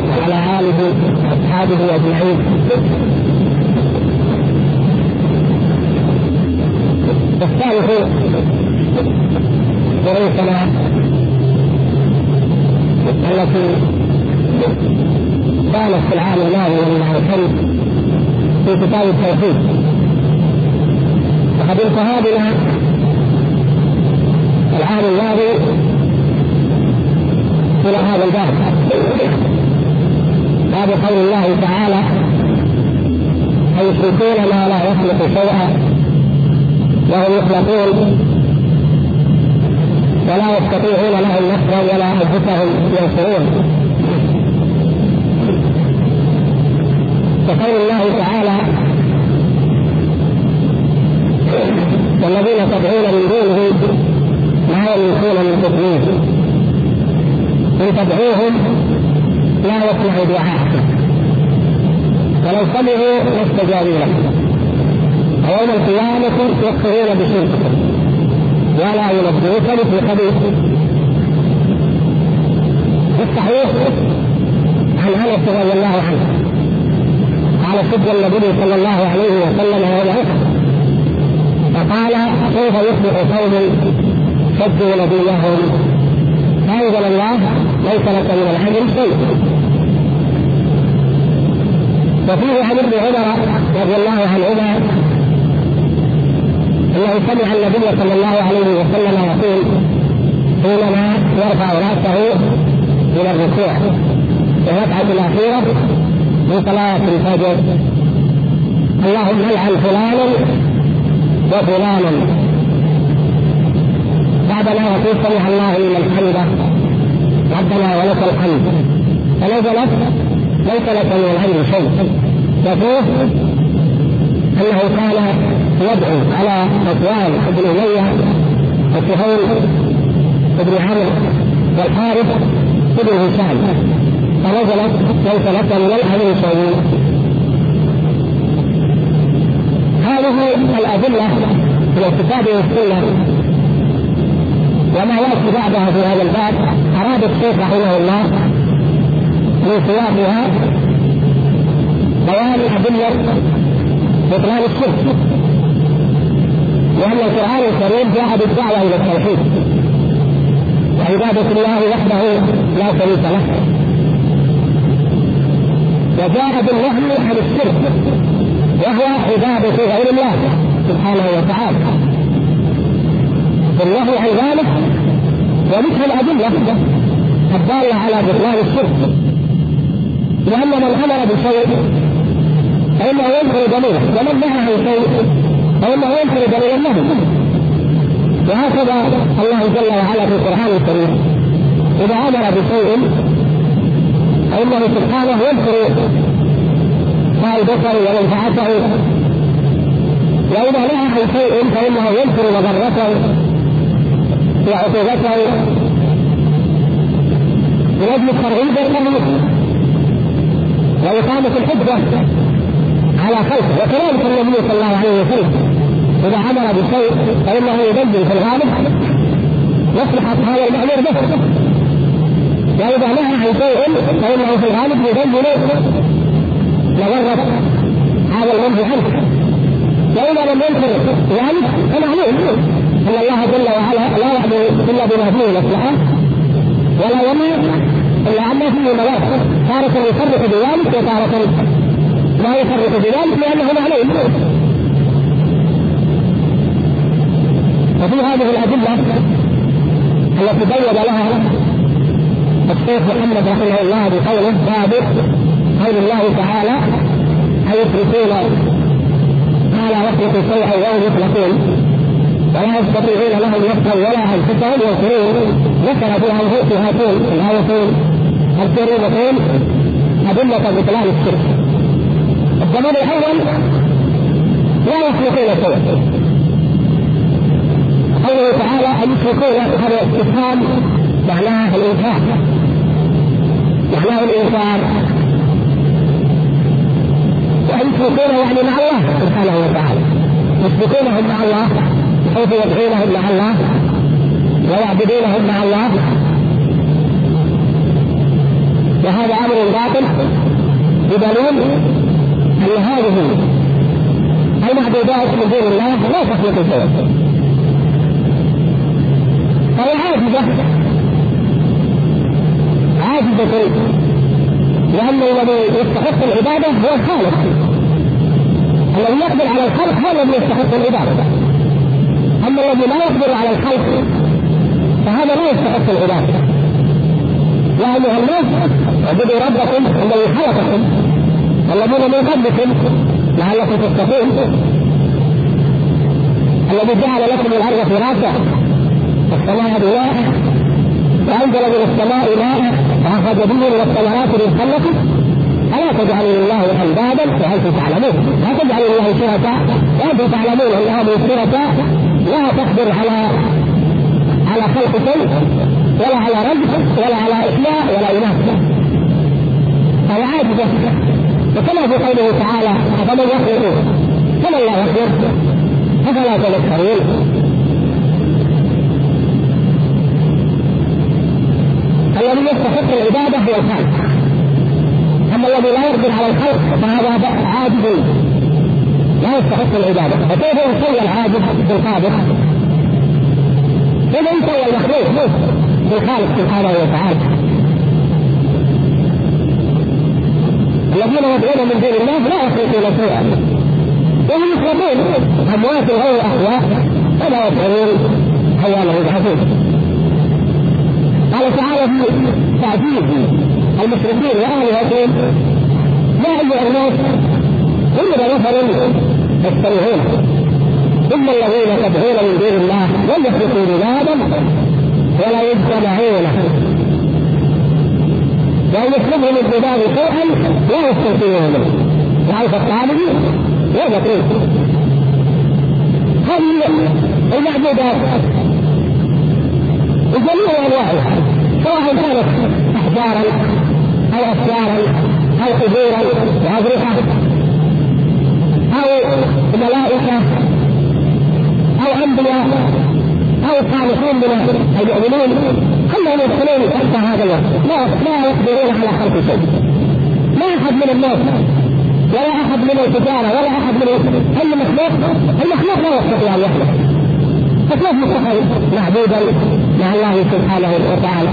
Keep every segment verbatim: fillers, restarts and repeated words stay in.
وعلى آله وأصحابه أجمعين. الثالث دروسنا التي كانت في العام الماضي والله الخير في كتاب التوحيد، وقد انتهى بنا العام الماضي إلى هذا الباب، باب قول الله تعالى: أيشركون ما لا يخلق شيئا وهم يخلقون ولا يستطيعون لهم نصرا ولا أنفسهم ينصرون. وقول الله تعالى: والذين تدعون من دونه ما يملكون من تدبير، إن تدعوهم لا يسمعوا دعاءكم ولو سمعوا لا استجابوا لكم، ويوم القيامة يكفرون بشرككم ولا ينبئوك مثل خبير. في الصحيح عن انس رضي الله عنه قال: سب النبي صلى الله عليه وسلم وهو فقال: كيف يصبح قوم سبوا نبيهم؟ فأنزل الله: ليس لك من العلم شيء. وفيه عن ابن عمر رضي الله عنهما انه سمع النبي صلى الله عليه وسلم يقول حينما يرفع راسه الى الركوع في الركعه الاخيره من صلاه الفجر: اللهم العن فلانا وفلانا. بعدما يقول: سمع الله لمن حمده ربنا ولك الحمد. فنزلت: ليس لك من العلم شيء. يقول انه كان يدعو على صفوان بن أمية وسهيل بن عمرو والحارث بن هشام، فنزلت: ليس لك من العلم شيء. هذه الأدلة في الكتاب والسنة وما يأتي بعدها في هذا الباب أراد الشيخ رحمه الله من سياقها بيان أدلة بطلان الشرك، لأن القرآن الكريم جاء بالدعوة إلى التوحيد وعبادة الله وحده لا شريك له، وجاء بالنهي عن الشرك وهو عبادة غير الله سبحانه وتعالى. بالنهي عن ذلك ومثل الأدلة الدالة على بطلان الشرك، لأن من أمر بشيء فإنه ينكر دليله، ومن نهى عن شيء فإنه ينكر دليل النهي. وهكذا الله جل وعلا في القرآن الكريم إذا أمر بشيء فإنه سبحانه ينكر فائدته ومنفعته، وإذا نهى عن شيء فإنه ينكر مضرته وعقوبته من أجل الترغيب والتمويه وإقامة الحجة على خلقه. وكذلك النبي صلى الله عليه وسلم إذا أمر بشيء فإنه يبين في الغالب مصلحة هذا المأمور به، وإذا نهى عن شيء فإنه في الغالب يبين مضرة هذا المنهي عنه. وإذا لم ينكر ذلك فمعلوم أن الله جل وعلا لا يأمر إلا بما فيه مصلحة ولا يمنع إلا عما فيه مضرة، تارة يفرق بذلك وتارة لا يفرق بذلك لأنه معلوم. وفي هذه الأدلة التي بين لها الشيخ محمد رحمه الله بقوله: باب قول الله تعالى: أيشركون ما لا يخلق شيئا وهم يخلقون ولا يستطيعون لهم نصرا ولا أنفسهم ينصرون. ذكر فيها هاتين الآيتين الكريمتين أدلة بطلان الشرك. الدليل الأول: لا يخلقون شيئا. قوله تعالى: أن يشركون، هذا استفهام معناه الإنكار، معناه الإنكار. وأن يشركون يعني مع الله سبحانه وتعالى، يشركونهم مع الله حيث يدعونهم مع الله ويعبدونهم مع الله، وهذا أمر باطل بالباطل بدليل أن هذه المعبودات من دون الله لا تخلق شيئا، فهي عاجزة عاجزة، لأن الذي يستحق العبادة هو الخالق، الذي يقدر على الخلق هو الذي يستحق العبادة، أما الذي لا يقدر على الخلق فهذا لا يستحق العبادة. يا أيها الناس اعبدوا ربكم الذي خلقكم والذين من قبلكم لعلكم تتقون، الذي جعل لكم الأرض فراشا والسماء بناء وأنزل من السماء ماء فأخرج به من الثمرات رزقا لكم ألا تجعلوا لله أندادا وأنتم تعلمون، لا تجعلوا لله شركاء وأنتم تعلمون أن هذه الشركاء لا تقدر على على خلق شيء ولا على رزق ولا على إحياء ولا إماتة، فهي عاجزة. وكما في قوله تعالى أفمن يخلق كمن لا يخلق أفلا تذكرون. الذي يستحق العبادة هو الخالق، أما الذي لا يقدر على الخلق فهذا عاجز لا يستحق العبادة. فكيف يسوي العاجز بالقادر؟ كيف يسوي المخلوق بالخالق سبحانه وتعالى؟ الذين يدعون من دون الله لا يخلقون شيئا وهم يخلقون أموات غير أحياء ولا يشعرون أيام يبعثون. قال تعالى في تعجيز المشركين وآلهتهم يا أيها الناس ضرب مثل يستمعون إن الذين تدعون من دون الله لن يخلقوا ذبابا ولا يجتمعون وأن يسلبهم الذباب شيئا لا يستطيعون منه وعرف الطالب ويذكرون. هذه المعبودات بجميع أنواعها سواء كانت أحجارا أو أشجارا أو قبورا وأضرحة أو ملائكة أو أنبياء أو صالحين من المؤمنين كلهم يدخلون تحت هذا الوصف، لا لا يقدرون على خلق شيء. لا أحد من الناس ولا أحد من التجارة ولا أحد من أي مخلوق المخلوق لا يستطيع أن يخلق، فكيف يتخذ معبودا مع الله سبحانه وتعالى؟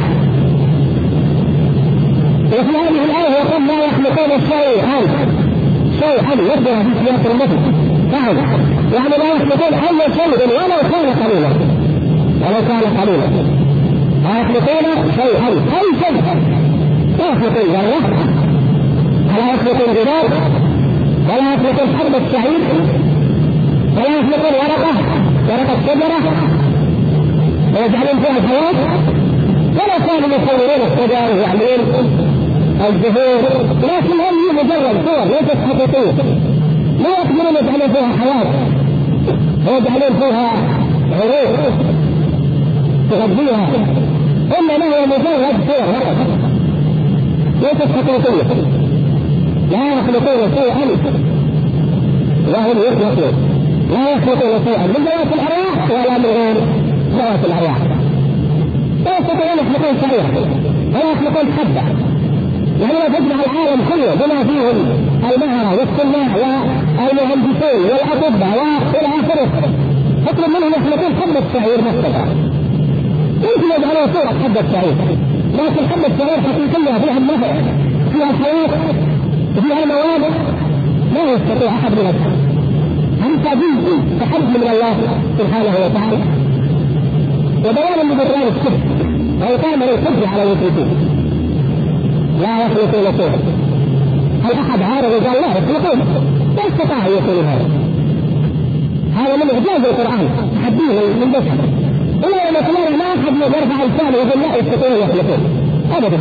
وفي هذه الآية يقول لا يخلقون شيئا شيئا يقدر في سياق المثل فهم يعني لا يخلقون أي شيء ولو كان قليلا ولو كان قليلا لا يخلقون شيئا أي شيء لا يخلقون ذرة ولا يخلقون جبال ولا يخلقون حبة الشعير ولا يخلقون ورقة ورقة شجرة ويجعلون فيها الحياة ولا كانوا يصورون الشجر ويعملون الزهور، لكن هذه مجرد صور ليست حقيقية لا يقدرون يجعلون فيها حياة ويجعلون فيها عروق تغذيها، إنما هي مجرد صور ليست حقيقية لا يخلقون شيئا وهم يخلقون لا يخلقون شيئا من ذوات الأرواح ولا من غير ذوات الأرواح، لا يستطيعون يخلقون شيئا ولا يخلقون حبة. يعني لا تجمع العالم كله بما فيه المهرة والصناع والمهندسين والأطباء وإلى آخره اطلب منهم يخلقون حبة شعير مثلا يمكن يجعلون صورة حبة شعير، لكن حبة شعير حقيقية فيها النفع فيها الحياة وفيها المواد لا يستطيع أحد من الناس. هم تعجيز تحدي من الله سبحانه وتعالى وبيانا لبطلان الشرك وإقامة للحج على المشركين لا يخلقون شيئا. هل أحد عارض وقال لا يخلقون؟ لا استطاع أن يقول هذا. هذا من إعجاز القرآن تحديه من بشر إلا أن يقول ما أحد يرفع لسانه ويقول لا يستطيعون يخلقون أبدا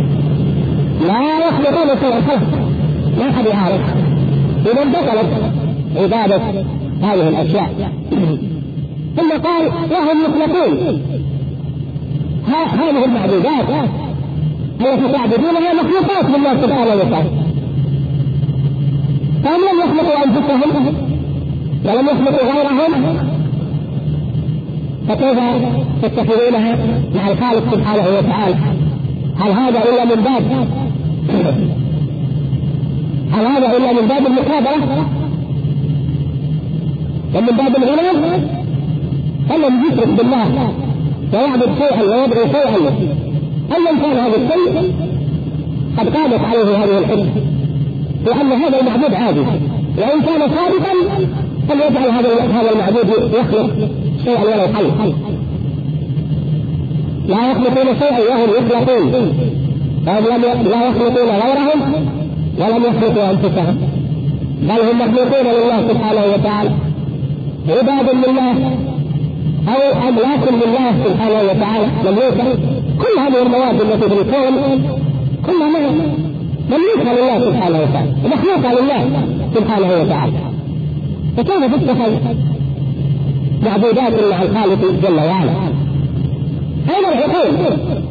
لا يخلقون شيئا ما أحد يعارض. إذا بطلت عبادة هذه الأشياء. ثم قال وهم يخلقون هذه المعبودات التي تعبدونها مخلوقات لله سبحانه وتعالى، فهم لم يخلقوا أنفسهم ولم يخلقوا غيرهم، فكيف تتخذونها مع الخالق سبحانه وتعالى؟ هل هذا إلا من باب هل هذا إلا من باب المقابلة ومن باب الغنى؟ فلم يشرك بالله ويعبد شيئا ويدعو شيئا أيا كان هذا الشيء قد قامت عليه هذه الحجة لأن هذا المعبود عادي، وإن كان صادقا فليجعل هذا هذا المعبود يخلق شيئا ولا يحل. لا يخلقون شيئا وهم يخلقون، لا يخلقون غيرهم ولم يخلقوا أنفسهم، بل هم مخلوقون لله سبحانه وتعالى، عباد لله أو أملاك لله سبحانه وتعالى مملوكة. كل هذه المواد التي في الكون كلها مملوكة لله سبحانه وتعالى ومخلوقة لله سبحانه وتعالى، فكيف تتخذ معبودات مع الخالق جل وعلا؟ أين العقول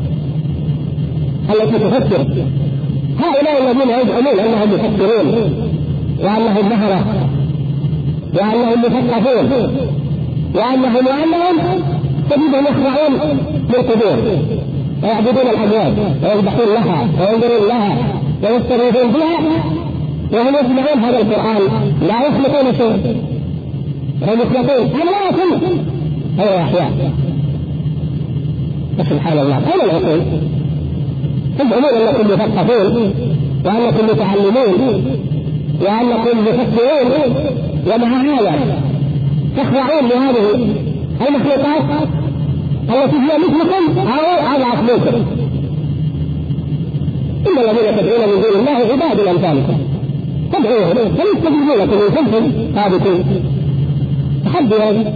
التي تفكر؟ هؤلاء الذين يزعمون أنهم يفكرون وأنهم مهرة وأنهم مثقفون وأنهم وأنهم تجدهم يخضعون للقبور ويعبدون الأموات ويذبحون لها وينظرون لها ويستغيثون بها وهم يسمعون هذا القرآن لا يخلقون شيء، هم يخلقون أموات غير أحياء. سبحان الله، أين العقول؟ تزعمون أنكم مثقفون وأنكم متعلمون وأنكم مفكرون، ومع هذا تخضعون لهذه المخلوقات التي هي مثلكم أو أضعف منكم. إن الذين تدعون من دون الله عباد أمثالكم تدعوهم فليستجيبوا لكم إن كنتم صادقين. تحدي هذا.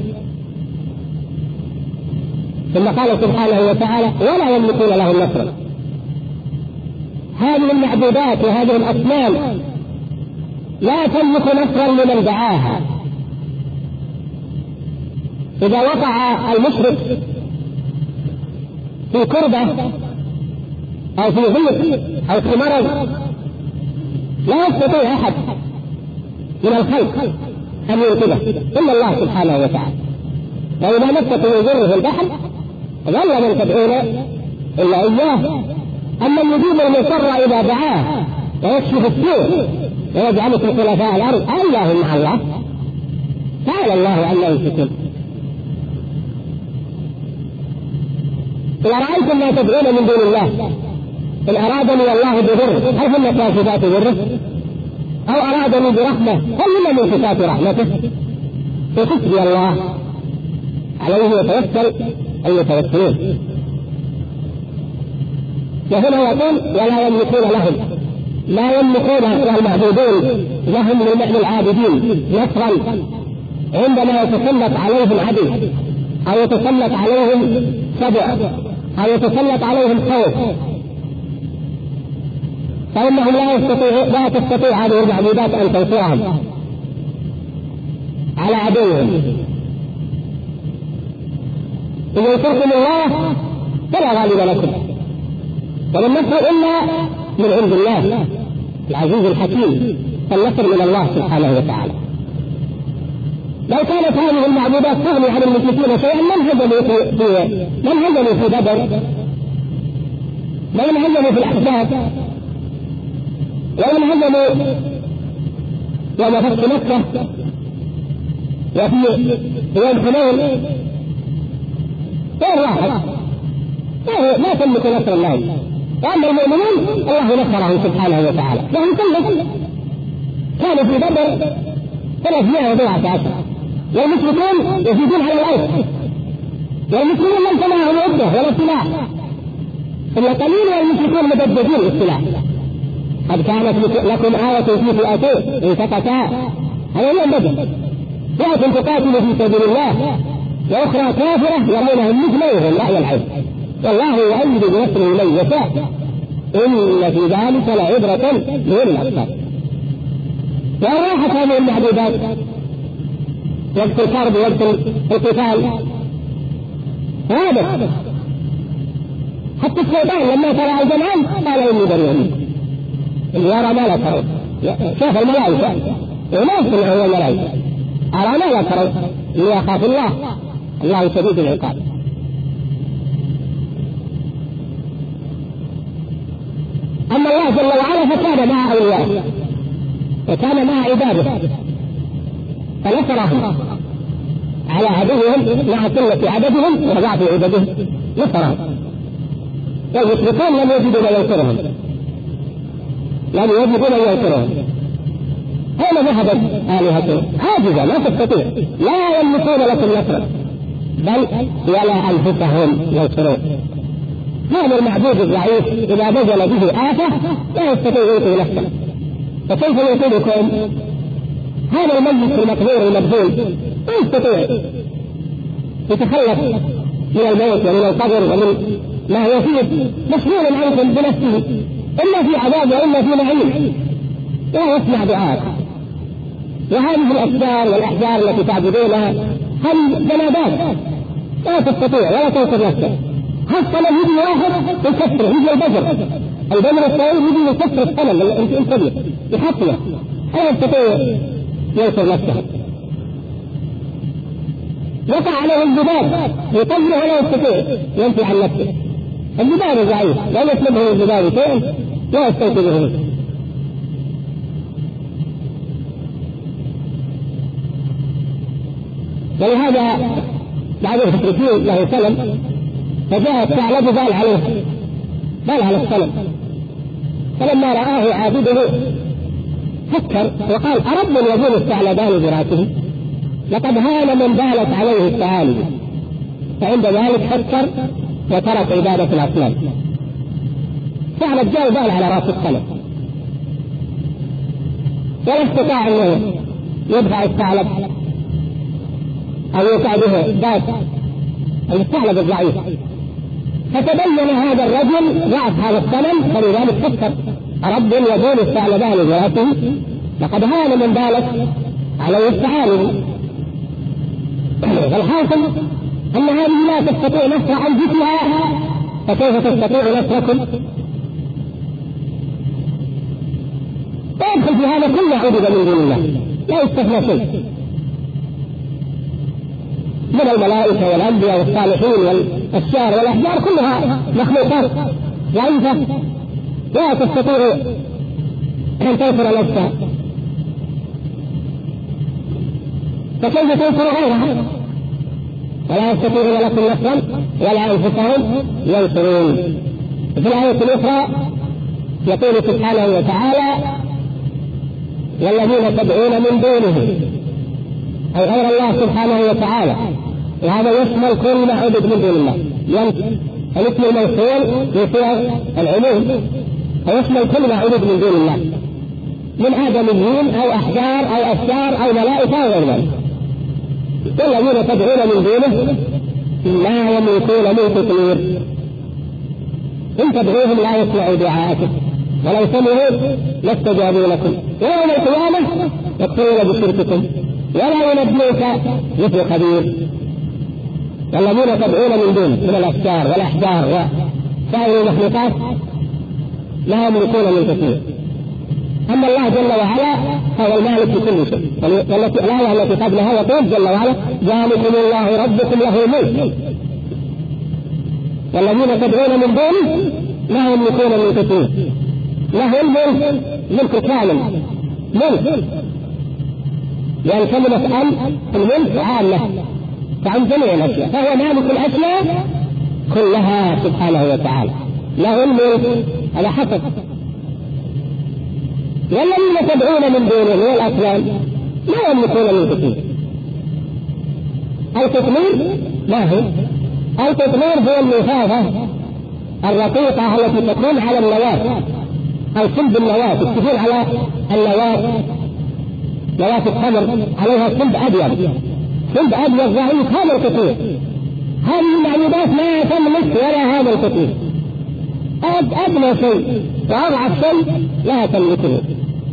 ثم قال سبحانه وتعالى ولا يملكون له النصر. هذه المعبودات وهذه الأصنام لا تملك نصرا لمن دعاها. إذا وقع المشرك في كربة أو في ضيق أو في مرض لا يستطيع أحد من الخلق أن ينقذه إلا الله سبحانه وتعالى. وإذا مسته يضره البحر ظل من تدعون إلا إياه. أما يجيب المضطر إذا دعاه ويكشف السوء ويجعلكم خلفاء الأرض أإله مع الله؟ تعالى الله عما يشركون. إذا رأيتم ما تدعون من دون الله إن أرادني الله بضر هل هن كاشفات ضره؟ أو أرادني برحمة هل هن منفسات رحمته؟ فحسبي الله عليه يتوكل أن يتوكلون. وهنا يقول ولا يملكون لهم، لا يملكون المعبودون لهم من معنى العابدين نصرا عندما يتسلط عليهم عدو أو يتسلط عليهم سبع أو يتسلط عليهم خوف، فإنهم لا يستطيع لا تستطيع هذه المعبودات أن تنصرهم على عدوهم. إن ينصركم الله فلا غالب لكم ولا النصر إلا من عند الله العزيز الحكيم، فالنصر من الله سبحانه وتعالى. لو كانت هذه المعبودات تغني عن المشركين شيئا من هزموا في من هزموا في بدر ومن هزموا في الأحزاب ومن هزموا يوم فتح مكة وفي يوم حنين غير واحد ما تملك نصر الله. وأما المؤمنون الله نصرهم سبحانه وتعالى لهم كلهم كانوا في بدر ثلاثمائة وبضعة عشر والمشركون يزيدون على الألف والمسلمون لم تمنعهم عدة ولا سلاح إلا قليل والمشركون مدججين السلاح. قد كانت لكم آية في فئتين التقتا هذا اليوم بدر فئة تقاتل في سبيل الله وأخرى كافرة يرونهم مثليهم رأي العين والله يؤيد بنصره من يشاء إن في ذلك لعبرة لأولي الأبصار. وراحت هذه المعبودات وقت الحرب وقت القتال هذا حتى الشيطان لما ترى الجمعان قال إني بريء منكم اللي يرى ما لا ترون شاف الملائكة وما يسمع هو الملائكة أرى ما لا ترون اللي يخاف الله الله شديد العقاب. أما الله جل وعلا فكان مع أوليائه وكان مع عباده فنصرهم على عدوهم مع قلة عددهم وضعف عددهم، نصرهم. والمشركون لم يجدوا من ينصرهم، لم يجدوا من ينصرهم. أين ذهبت آلهتهم؟ عاجزة لا تستطيع، لا يملكون لكم نصرا بل ولا أنفسهم ينصرون. هذا المعبود الضعيف إذا بذل به آفة لا يستطيع ينقذ نفسه، فكيف ينقذكم؟ هذا الميت المقبور المبذول لا يستطيع يتخلص من الموت ومن القبر ومن ما هو فيه، مشغول عنكم بنفسه، إلا في عذاب وإلا في نعيم، لا يسمع دعاء. وهذه الأشجار والأحجار التي تعبدونها هذه جمادات لا تستطيع ولا تنقذ نفسه. حتى لو يجي واحد يكسر، يجي البجر البجر الصغير يجي يكسر الصنم الانساني يحطمه، لا يستطيع ينصر نفسه. يقع عليه الذباب يطير ولا يستطيع ينفي عن نفسه. الذباب ضعيف لا يسلبه الذباب شيئا لا يستنقذه. ولهذا بعض المشركين له سلم فجاء الثعلب بال عليه بال على السلم، فلما رآه عابده فكر وقال أرب يزول الثعلبان براسه؟ لقد هان من بالت عليه الثعالب. فعند ذلك فكر وترك عبادة الأصنام. ثعلب جاء بال على راس السلم ولا استطاع أن يدفع الثعلب أو يوقع به ذات الثعلب الضعيف. فتبين هذا الرجل ضعف هذا الصنم، فلذلك فكر رب يزول الثعلبان براسه؟ لقد هان من بالت عليه الثعالب. والحاصل أن هذه لا تستطيع نصر أنفسها، فكيف تستطيع نصركم؟ ويدخل في هذا كل عبد من دون الله، لا يستثنى شيء من الملائكة والأنبياء والصالحين والأشجار والأحجار، كلها مخلوقات ضعيفة لا تستطيع أن تنصر نفسها، فكيف تنصر غيرها؟ ولا يستطيعون لكم نصرا ولا أنفسهم ينصرون. في الآية الأخرى يقول سبحانه وتعالى والذين تدعون من دونه، أي غير الله سبحانه وتعالى، وهذا يشمل كل ما عبد من دون الله. الاسم الموصول يصير العموم فيشمل كل ما عبد من دون الله من آدميين أو أحجار أو أشجار أو ملائكة أو غير ذلك. والذين تدعون من دونه لا يملكون من تطوير، إن تدعوهم لا يسمعوا دعاءكم ولو سمعوا لاستجابوا لكم، ويوم القيامة يكفرون بشرككم ولا ينبئك مثل خبير. والذين تدعون من دونه من الأشجار والأحجار وسائر المخلوقات لا يملكون من تطوير. أما الله جل وعلا فهو المالك لكل شيء. والتي الآية التي قبلها يقول جل وعلا ذلكم الله ربكم له الملك والذين تدعون من دونه لا يملكون من تطوير. له الملك، ملك كامل، ملك، لأن كلمة أن الملك عامة فعن جميع الأشياء، فهو مالك الأشياء كلها سبحانه وتعالى، له الملك على حسب. والذين تدعون من دونه من الأصنام لا يملكون من تطوير. التطوير ما هو؟ التطوير هو اللفافة الرقيقة التي تكون على النواة أو صلب النواة، تكون على النواة، نواة التمر عليها صلب أبيض، صلب أبيض ضعيف، هذا التطوير. هذه المعبودات لا تملك ولا هذا التطوير، أدنى شيء وأضعف شيء لا تملكه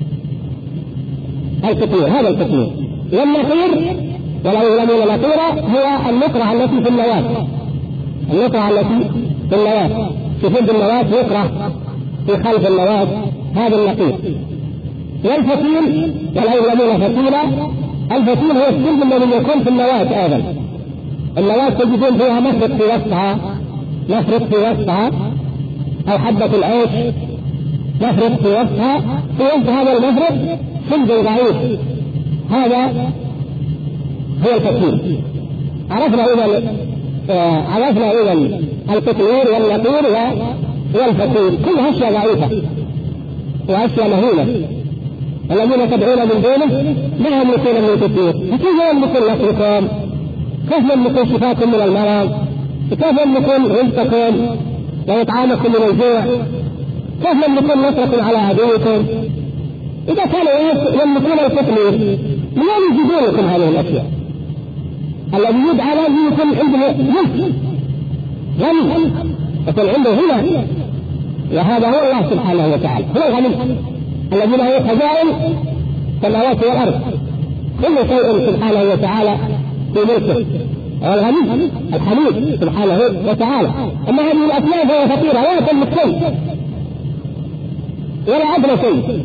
التطوير، هذا التطوير. والنقير ولا يعلمون نقيرا هو النقرة التي في النواة، النقرة التي في النواة، في صلب النواة يقرأ في خلف النواة، هذا النقير. والفتيل ولا يعلمون فتيلا، الفتيل هو الصلب الذي يكون في النواة أيضا. النواة تجدون فيها مفرق في وسطها، مفرق في وسطها أو حبة العيش مفرق في وسطها، في وسط هذا المفرق سلب ضعيف، هذا هو التكوير. عرفنا إذا عرفنا إذا التكوير والنقير والفتيل كلها أشياء ضعيفة وأشياء مهينة. الذين تدعون من دونه ما يملكون من التكوير، فكيف يملكون نصركم؟ كيف يملكون شفاكم من المرض؟ كيف يملكون رزقكم وإطعامكم من الجوع؟ كيف يملكون نصركم على عدوكم؟ إذا كانوا يملكون التكوير لماذا يجيبون لكم هذه الأشياء؟ الذي يدعى له يكون عنده ملك غني، يكون عنده هنا، وهذا هو الله سبحانه وتعالى، هو الغني الذي له خزائن السماوات والأرض، كل شيء سبحانه وتعالى في ملكه، هو الغني الحميد سبحانه وتعالى. أما هذه الأسماء فهي فقيرة لا تملك شيء ولا أدنى شيء،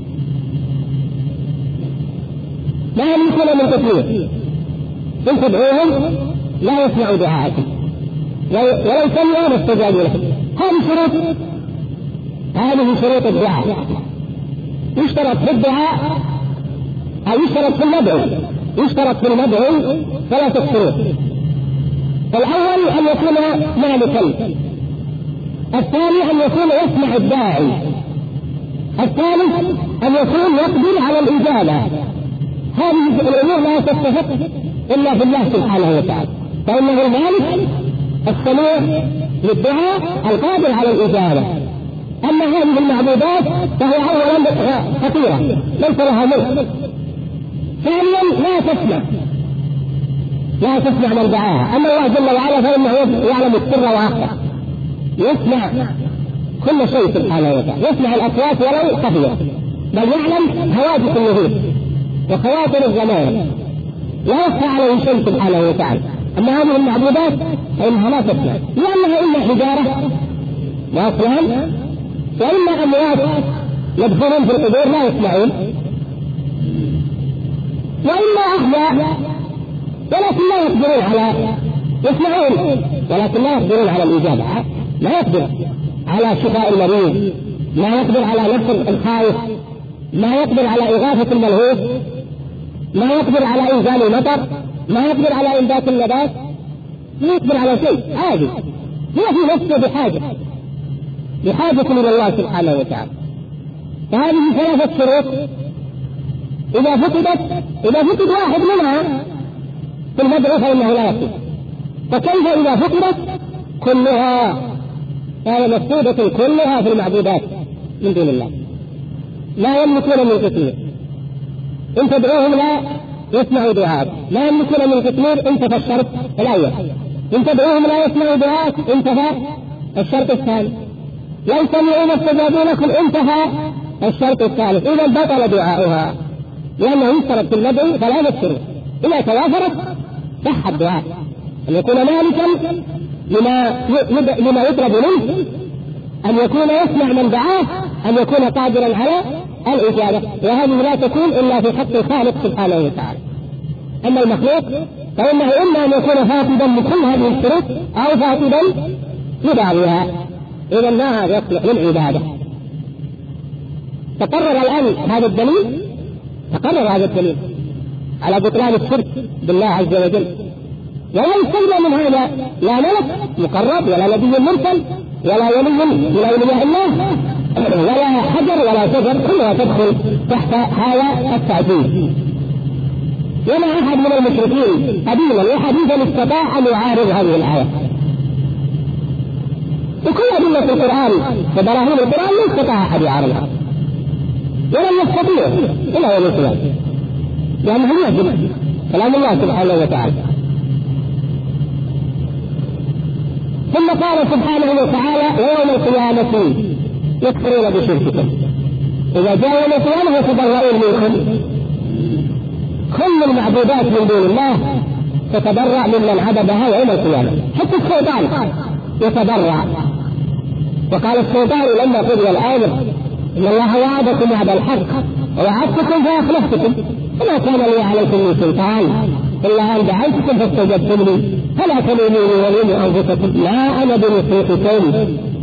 لا يملكون من تكوير. إن تدعوهم لا يسمعوا دعاءكم ولو سمعوا ما استجابوا لكم. هذه شروط هذه شروط الدعاء. يشترط في الدعاء أو يشترط في المدعو يشترط في المدعو ثلاثة شروط. الأول أن يكون مالكا، الثاني أن يكون يسمع الداعي، الثالث أن يكون يقدر على الإجابة. هذه الأمور لا تتفق إلا في الله سبحانه وتعالى، فإنه المالك السميع للدعاء القادر على الإجابة. أما هذه المعبودات فهي أولا خطيرة ليس لها ملك، ثانيا لا تسمع لا تسمع من دعاها. أما الله جل وعلا فإنه يعلم السر وأخفى، يسمع كل شيء سبحانه وتعالى، يسمع الأصوات ولو خفية، بل يعلم هواجس النفوس وخواطر الزمان، لا يخفى عليه شيء سبحانه وتعالى. أما هذه المعبودات فإنها لا تسمع، لأنها إما حجارة وأصنام وإما أموات يدخلون في القبور لا يسمعون، وإما أحياء ولكن لا يقدرون على يسمعون ولكن لا يقدرون على الإجابة، لا يقدر على شفاء المريض، لا يقدر على نصر الخائف، ما يقدر على إغاثة الملهوف، ما يقدر على إنزال المطر، ما يقدر على إنبات النبات، ما يقدر على شيء، عاجز، هو في نفسه بحاجة بحاجة إلى الله سبحانه وتعالى. فهذه ثلاثة شروط إذا فقدت إذا فقد واحد منها في المدعو فإنه لا يقدر، فكيف إذا فقدت كلها؟ كان مفقودة كلها في المعبودات من دون الله، لا يملكون من كثير. إن تدعوهم لا يسمعوا دعاءك، لا يملكون من كثير، انتفى الشرط الأول. إن تدعوهم لا يسمعوا دعاءك، انتفى الشرط الثاني. لو سمعوا ما استجابوا لكم، انتفى الشرط الثالث. إذا بطل دعاؤها، لأنه يشترط في المدعو ثلاثة شروط، إذا توافرت صح الدعاء، أن يكون مالكا لما لما يطلب منه، أن يكون يسمع من دعاه، أن يكون قادرا على الإجابة، وهذه لا تكون إلا في حق الخالق سبحانه وتعالى. أما المخلوق فإنه إما أن يكون فاسدا من كل هذه الشروط أو فاسدا لبعضها، إذا ما يصلح للعبادة. تقرر الآن هذا الدليل تقرر هذا الدليل على بطلان الشرك بالله عز وجل، ولا يستلزم من هذا لا ملك مقرب ولا نبي مرسل ولا ولي من أولياء الله ولا حجر ولا شجر، كلها تدخل تحت هذا التعديل. ولا أحد من المشركين قديما وحديثا استطاع أن يعارض هذه الآية. وكل أدلة القرآن وبراهين القرآن لا استطاع أحد يعارضها، ولم يستطيع إلا يوم القيامة، لأنه يجب كلام الله سبحانه وتعالى. ثم قال سبحانه وتعالى: ويوم القيامة يكفرون بشرككم. إذا جاء يوم القيامة يتبرؤون منكم. كل المعبودات من دون الله تتبرأ ممن عبدها يوم القيامة، حتى الشيطان يتبرأ. وقال الشيطان لما قضي الأمر: إن الله وعدكم وعد الحق ووعدتكم فأخلفتكم وما كان لي عليكم من سلطان إلا أن دعوتكم فاستجبتم لي فلا تلوموني ولوموا أنفسكم لا أنا بمصرخكم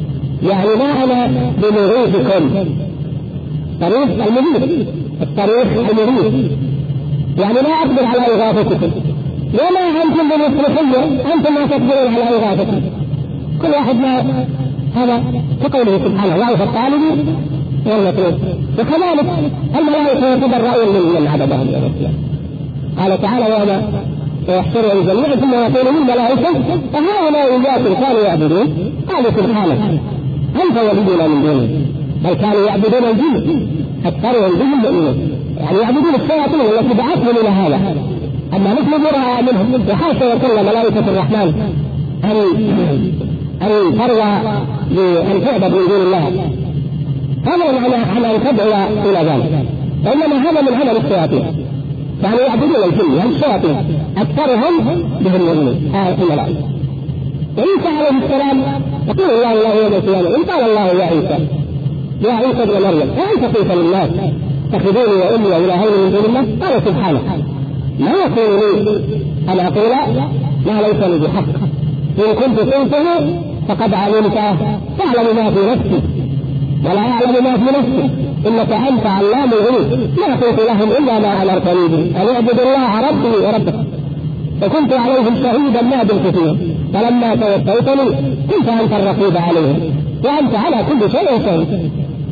يعني ما أنا بمغيثكم، طريق المغيث، الطريق المغيث، يعني لا أقدر على إغاثتكم، وما أنتم بمصلحية، أنتم ما تقدرون على إغاثتكم. كل واحد ما هذا كقوله سبحانه ضعف الطالب والمطلوب. وكذلك الملائكة يتبرؤون من عبدهم يوم القيامة. قال تعالى وما ويحشرهم جميعا ثم يقول للملائكة فهؤلاء إياكم كانوا يعبدون؟ قالوا سبحانك أنت ولينا من دونه، بل كانوا يعبدون الجن أكثرهم بهم مؤمنون، يعني يعبدون الشياطين التي دعتهم إلى هذا. أما نحن براء منهم، وحاشا يكون ملائكة الرحمن أن أن ترضى بأن تعبد من دون الله، هذا معنى على أن تدعو إلى ذلك، وإنما هذا من عمل الشياطين، يعني يعبدون الجن يعني الشياطين أكثرهم بهم مؤمنون. هذا الملائكة. وعيسى عليه السلام يقول الله الله يوم القيامة إن قال الله يا عيسى يا عيسى ابن مريم أنت قلت للناس اتخذوني وأمي إلهين من دون الله؟ قال سبحانه ما يكون لي أن أقول ما ليس لي بحق، إن كنت قلته فقد علمته تعلم ما في نفسي ولا أعلم ما في نفسي إنك أنت علام الغيوب. ما قلت لهم إلا ما أمرتني به أن اعبدوا الله ربي وربكم، فكنت عليهم شهيدا ما دمت فيهم، فلما توفيتني كنت أنت الرقيب عليهم وأنت على كل شيء شهيد.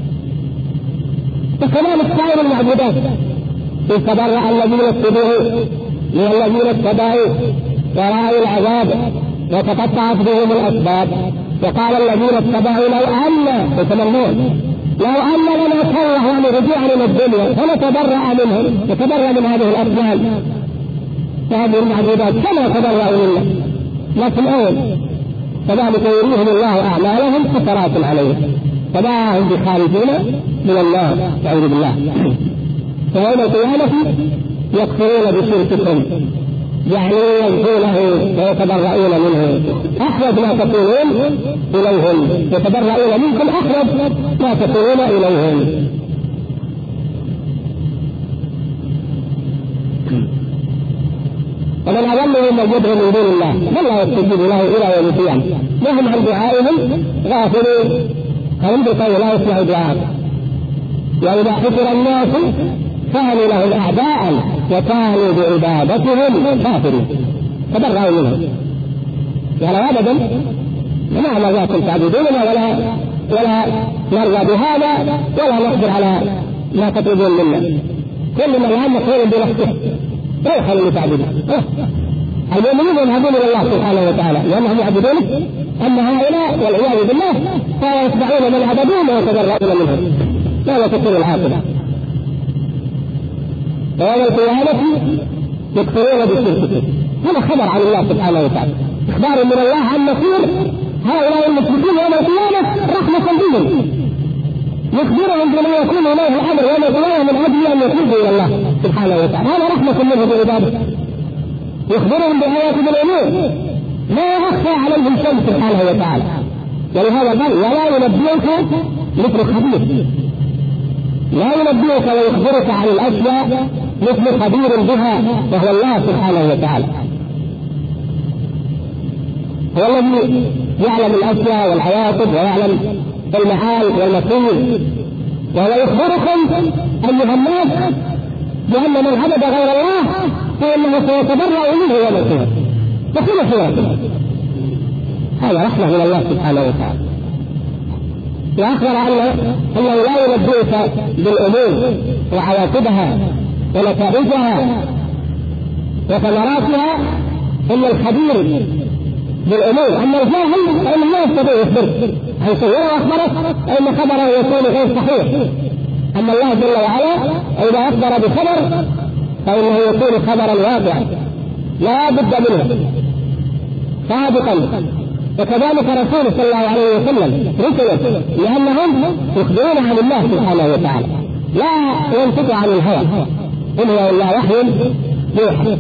وكذلك سائر المعبودات إذ تبرأ الذين اتبعوا من الذين اتبعوا ورأوا العذاب وتقطعت بهم الأسباب، وقال الذين اتبعوا لو أن يتمنون لو أن لنا كره أن رجوعا إلى الدنيا فنتبرأ منهم، نتبرأ من هذه الأصنام وهذه المعبودات كما تبرأوا منا، لكن أول كذلك يريهم الله أعمالهم حسرات عليهم فما هم بخارجين من النار نعوذ بالله. ويوم القيامة يكفرون بشرككم، يعني ينفونه ويتبرؤون منه أحوج ما تكونون إليهم، يتبرؤون منكم أحوج ما تكونون إليهم. ومن أضل ممن يدعو من دون الله من لا يستجيب له إلى يوم القيامة وهم عن دعائهم غافلون، هم بقول لا يسمع دعاءهم. وإذا حشر الناس كانوا لهم أعداء وكانوا بعبادتهم كافرين تبرأوا منهم. يعني أبدا ما نرضاكم تعبدوننا ولا ولا نرضى بهذا ولا نقدر على ما تطلبون منا، كل من هم خير بنفسه لا يخلوا تعبدون. المؤمنون يذهبون إلى الله سبحانه وتعالى لأنهم يعبدونه، أما هؤلاء والعياذ بالله فيتبعون من عبدون ويتبرؤون منهم، لا تكون العاقبة. ويوم القيامة يكفرون بشركهم، هذا خبر عن الله سبحانه وتعالى، إخبار من الله عن مصير هؤلاء المشركين يوم القيامة رحمة بهم، يخبرهم بما يكون إليه الأمر يوم القيامة من أجل أن يتوبوا إلى الله سبحانه وتعالى، هذا رحمة منه بعباده، يخبرهم بآيات الأمور لا يخفى عليهم شيء سبحانه وتعالى. ولهذا قال ولا ينبئك مثل خبير، لا ينبئك ويخبرك عن الأشياء مثل خبير بها وهو الله سبحانه وتعالى، هو الذي يعلم الأشياء والعواقب ويعلم المعال والمصير، وهو يخبركم أيها الناس بأن من عبد غير الله فإنه سيتبرأ منه يوم القيامة وكل خير. هذا رحمة من الله سبحانه وتعالى. وأخبر أنه لا ينبئك بالأمور وعواقبها ونتائجها وثمراتها إلا الخبير بالأمور، أما الجاهل فإنه لا يستطيع يخبر عن شيء ولو أخبرك فإن خبره يكون غير صحيح. أما الله جل وعلا إذا أخبر بخبر فإنه يكون خبرا واقعا لا بد منه صادقا. وكذلك رسول صلى الله عليه وسلم رسله لأنهم يخبرون عن الله سبحانه وتعالى لا ينطق عن الهوى، إن هو إلا وحي يوحى.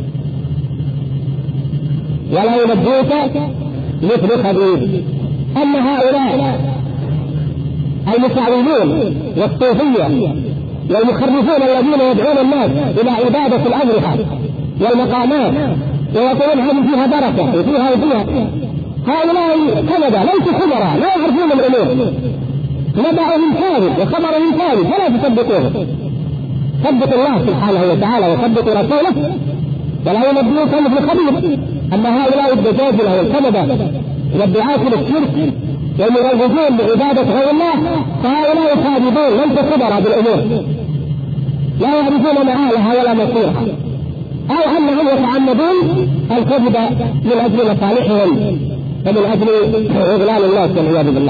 ولا ينبئك مثل خبير. أما هؤلاء المشعوذون والصوفية والمخرفون الذين يدعون الناس إلى عبادة الأضرحة والمقامات ويقولون هذه فيها بركة وفيها وفيها، هؤلاء كذبة ليسوا خبراء لا يعرفون الأمور، نبأهم كاذب وخبرهم كاذب فلا تصدقوه. صدق الله سبحانه وتعالى وصدق رسوله ولا ينبئوك مثل خبير. أما هؤلاء الدجاجلة والكذبة والدعاة للشرك والمروجون لعبادة غير الله فهؤلاء كاذبون ليسوا خبراء بالأمور، لا يعرفون معالها ولا مصيرها، أو أنهم يتعمدون الكذب من أجل مصالحهم ومن أجل إضلال الناس والعياذ بالله.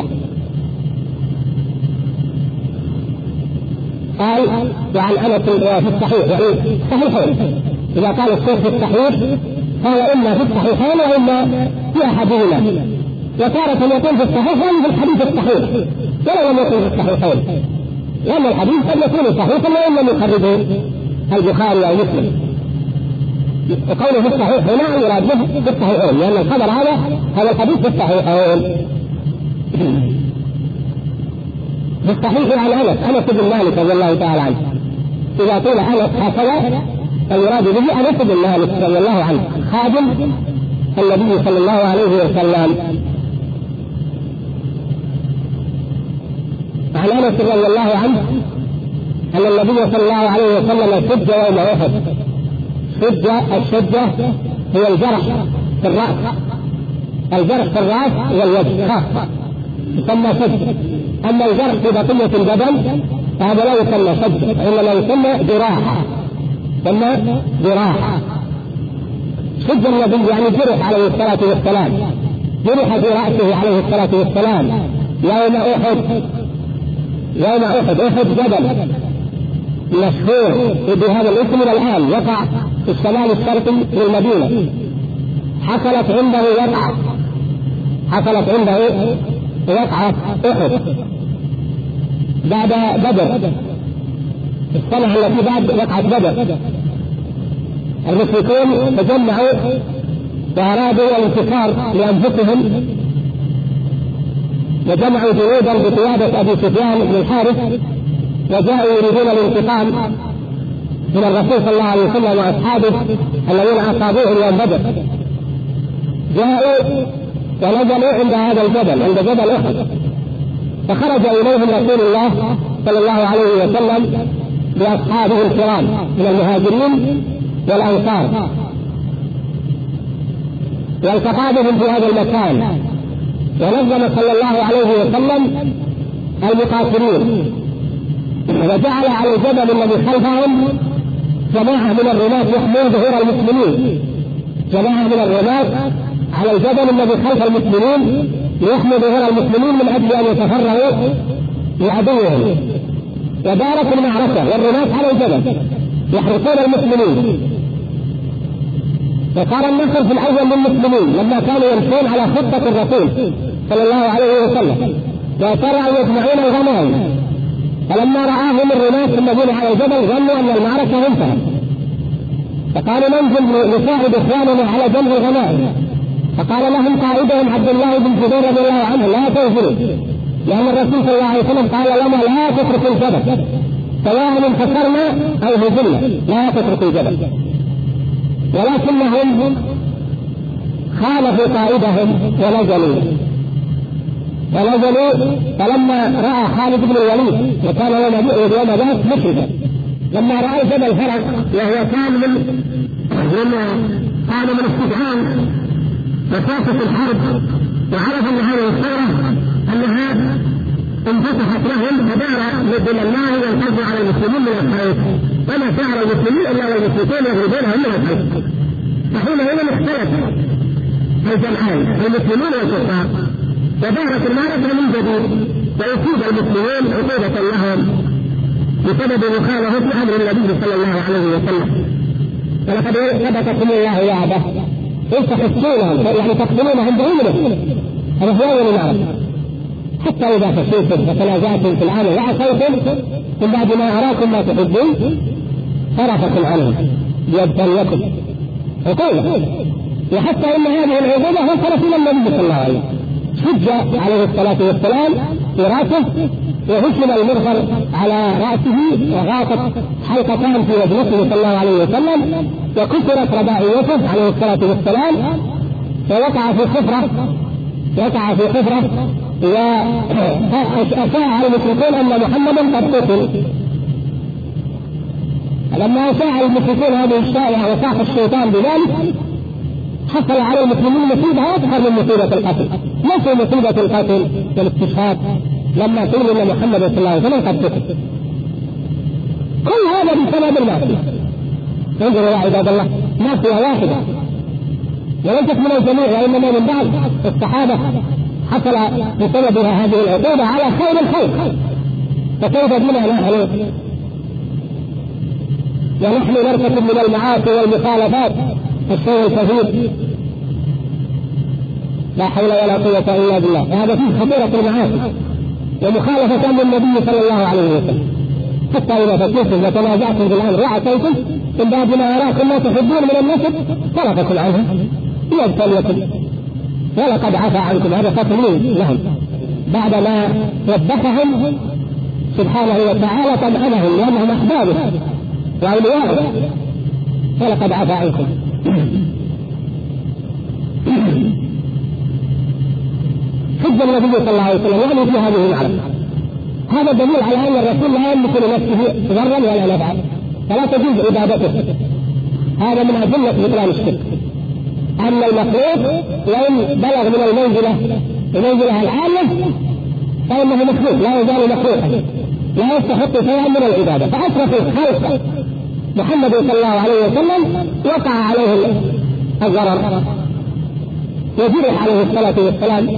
قال وعن أنس في الصحيح يعني صحيحين، إذا قال الشيخ في الصحيح قال إما في الصحيحين وإما في أحدهما، وتارة يكون في الصحيح يعني في الحديث الصحيح ولا لم يكن في الصحيحين، لأن الحديث قد يكون صحيحا وإن لم يخرجه البخاري أو مسلم. وقوله في الصحيح هنا يراد به في الصحيحين لأن الخبر هذا هذا الحديث في الصحيحين. في الصحيح عن أنس أنس بن مالك رضي الله تعالى عنه، إذا قيل أنس هكذا فيراد به أنس بن مالك رضي الله عنه خادم النبي صلى الله عليه وسلم. عن أنس رضي الله عنه أن النبي صلى الله عليه وسلم شج يوم أحد. شج الشجة هي الجرح في الرأس، الجرح في الرأس والوجه خاصة يسمى شج. أما الجرح في بقية البدن فهذا لا يسمى شج إنما يسمى جراحة، يسمى جراحة. شج النبي يعني جرح عليه الصلاة والسلام، جرح في رأسه عليه الصلاة والسلام يوم أحد. يوم أحد أحد جبل مشهور بهذا الاسم إلى الآن، يقع في الشمال الشرقي للمدينة. حصلت عنده وقعة حصلت عنده وقعة أحد بعد بدر، في السنة التي بعد وقعة بدر المشركون تجمعوا وأرادوا الانتصار لأنفسهم، وجمعوا جنودا بقيادة أبي سفيان بن الحارث وجاءوا يريدون الانتقام من الرسول صلى الله عليه وسلم وأصحابه الذين أصابوه يوم بدر. جاءوا ونزلوا عند هذا الجبل عند جبل أحد، فخرج إليهم رسول الله صلى الله عليه وسلم بأصحابه الكرام من المهاجرين والأنصار، والتقى بهم في هذا المكان، ونظم صلى الله عليه وسلم المقاتلين، وجعل على الجبل الذي خلفهم جماعة من الرماة يحمون ظهور المسلمين، جماعة من الرماة على الجبل الذي خلف المسلمين ليحموا ظهور المسلمين من أجل أن يتفرغوا لعدوهم. ودارت المعركة والرماة على الجبل يحرقون المسلمين، وصار النصر في الأول للمسلمين لما كانوا يمشون على خطة الرسول صلى الله عليه وسلم، وصاروا يجمعون الغنائم. فلما رآهم الرماة الذين على الجبل ظنوا أن المعركة انتهت، فقالوا ننزل نساعد إخواننا على جمع الغنائم. فقال لهم قائدهم عبد الله بن جبير رضي الله عنه لا تنزلوا، لأن الرسول صلى الله عليه وسلم قال لنا لا تتركوا الجبل سواء انتصرنا أو هزمنا، لا تتركوا الجبل. ولكنهم خالفوا قائدهم ونزلوا ونزلوا فلما رأى خالد بن الوليد وكان يوم ذاك مشركا، لما رأى الجبل فرق وهو كان من من كان من استدعاء مسافة الحرب، وعرف أن هذه الصورة أنها انفتحت لهم فدار بين الله والحرب على المسلمين من الخير، وما شعر المسلمين إلا والمشركون يغربونهم من الخير. فحينئذ اختلف الجمعان المسلمون والكفار، ودارت المعركة من جديد، ويصيب المسلمون عقوبة لهم بسبب مخالفة أمر النبي صلى الله عليه وسلم. ولقد ثبتت من الله وعده إن تحسونهم يعني تقتلونهم بعينه، هذا هو أول المعركة. حتى إذا فشلتم وتنازعتم في العمل وعصيتم من بعد ما أراكم ما تحبون صرفكم عنهم ليبتليكم عقوبة. وحتى إن هذه العقوبة وصلت إلى النبي صلى الله عليه وسلم، شج عليه الصلاة والسلام في رأسه وهشم المرفر على رأسه وغاطت حلقتان في وجهه صلى الله عليه وسلم، وكسرت رباعيته عليه الصلاة والسلام، ووقع في حفرة وقع في كفره وأشاع المشركون أن محمدا قد قتل. فلما أشاع المشركون هذه الشائعة وصاح الشيطان بذلك حصل على المسلمين مصيبة أكثر من مصيبة القتل. نفس مصيبة القتل والاستشهاد لما قيل أن محمد صلى الله عليه وسلم قد قتل. كل هذا بسبب المعصية. انظروا يا عباد الله، معصية واحدة وليست من الجميع وإنما من بعض الصحابة حصل بسببها هذه العقوبة على خير الخير. فكيف بنا نحن ونحن نرتكب من المعاصي والمخالفات الشيء الكثير؟ لا حول ولا قوة إلا بالله. هذا فيه خطيرة المعاصي ومخالفة للنبي صلى الله عليه وسلم. حتى إذا فكرتم وتنازعتم في الأمر وعصيتم من بعد ما أراكم ما تحبون من النسب صرفكم عنها ليبتليكم ولقد عفا عنكم. هذا تطمين لهم بعدما وبخهم سبحانه وتعالى طمأنهم لأنهم أحبابه وأولياءه ولقد عفا عنكم. حج النبي صلى الله عليه وسلم يعني في هذه المعركة. هذا دليل على أن الرسول لا يملك لنفسه ضرا ولا نفعا فلا تجوز عبادته. هذا من أدلة بطلان الشرك أن المخلوق وإن بلغ من المنزلة المنزلة العالية فإنه مخلوق لا يزال مخلوقا لا يستحق شيئا من العبادة. فأشرف الخلق محمد صلى الله عليه وسلم وقع عليه الضرر وجرح عليه الصلاة والسلام،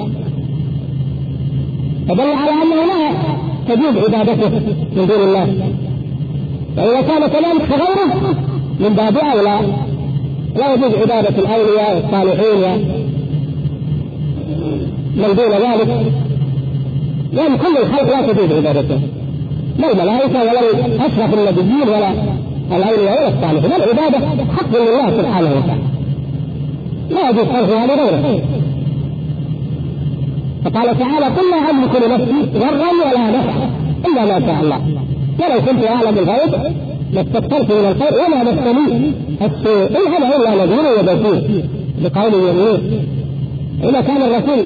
فدل على أنه لا تجوز عبادته من دون الله. فإذا كان كذلك فغيره من باب أولى لا يجوز عبادة الأولياء والصالحين من دون ذلك، لأن كل الخلق لا تجوز عبادته، لا الملائكة ولا أشرف النبيين ولا الأولياء ولا الصالحين. العبادة حق لله سبحانه وتعالى لا يجوز صرفها لغيره. فقال تعالى قل لا أملك لنفسي ضرا ولا نفعا إلا ما شاء الله ولو كنت أعلم الغيب لاستكثرت من الخير وما مسني السوء إن أنا إلا نذير وبشير بقول يمين. إذا كان الرسول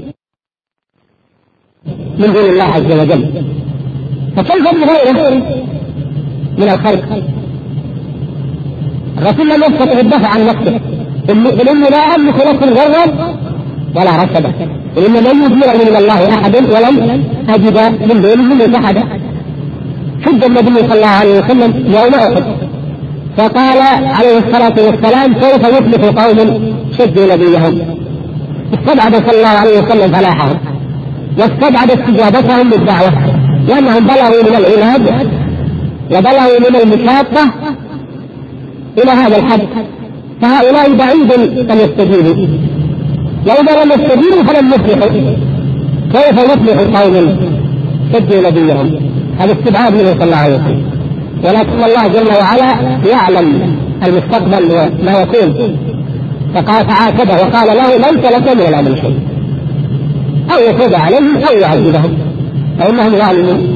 من دون الله عز وجل فكيف بغيره من الخلق؟ الرسول لم يستطع الدفع عن نفسه قل إني لا أملك لكم ضرا ولا رشدا قل إن لن يجيرني من الله أحد ولن أجد من دونه أحدا. حج النبي صلى الله عليه وسلم يوم أحد فقال عليه الصلاة والسلام كيف يفلح قوم شدوا نبيهم. استبعد صلى الله عليه وسلم فلاحهم واستبعد استجابتهم للدعوة لأنهم بلغوا من العناد وبلغوا من المشاقة إلى هذا الحد، فهؤلاء بعيد أن يستجيبوا، وإذا لم يستجيبوا فلم يفلحوا. كيف يفلح قوم شدوا نبيهم؟ هذا استبعاد منه صلى الله عليه وسلم. ولكن الله جل وعلا يعلم المستقبل وما يكون فقال فعاتبه وقال له ليس لك من الأمر شيء أو يتوب عليهم أو يعذبهم فإنهم ظالمون.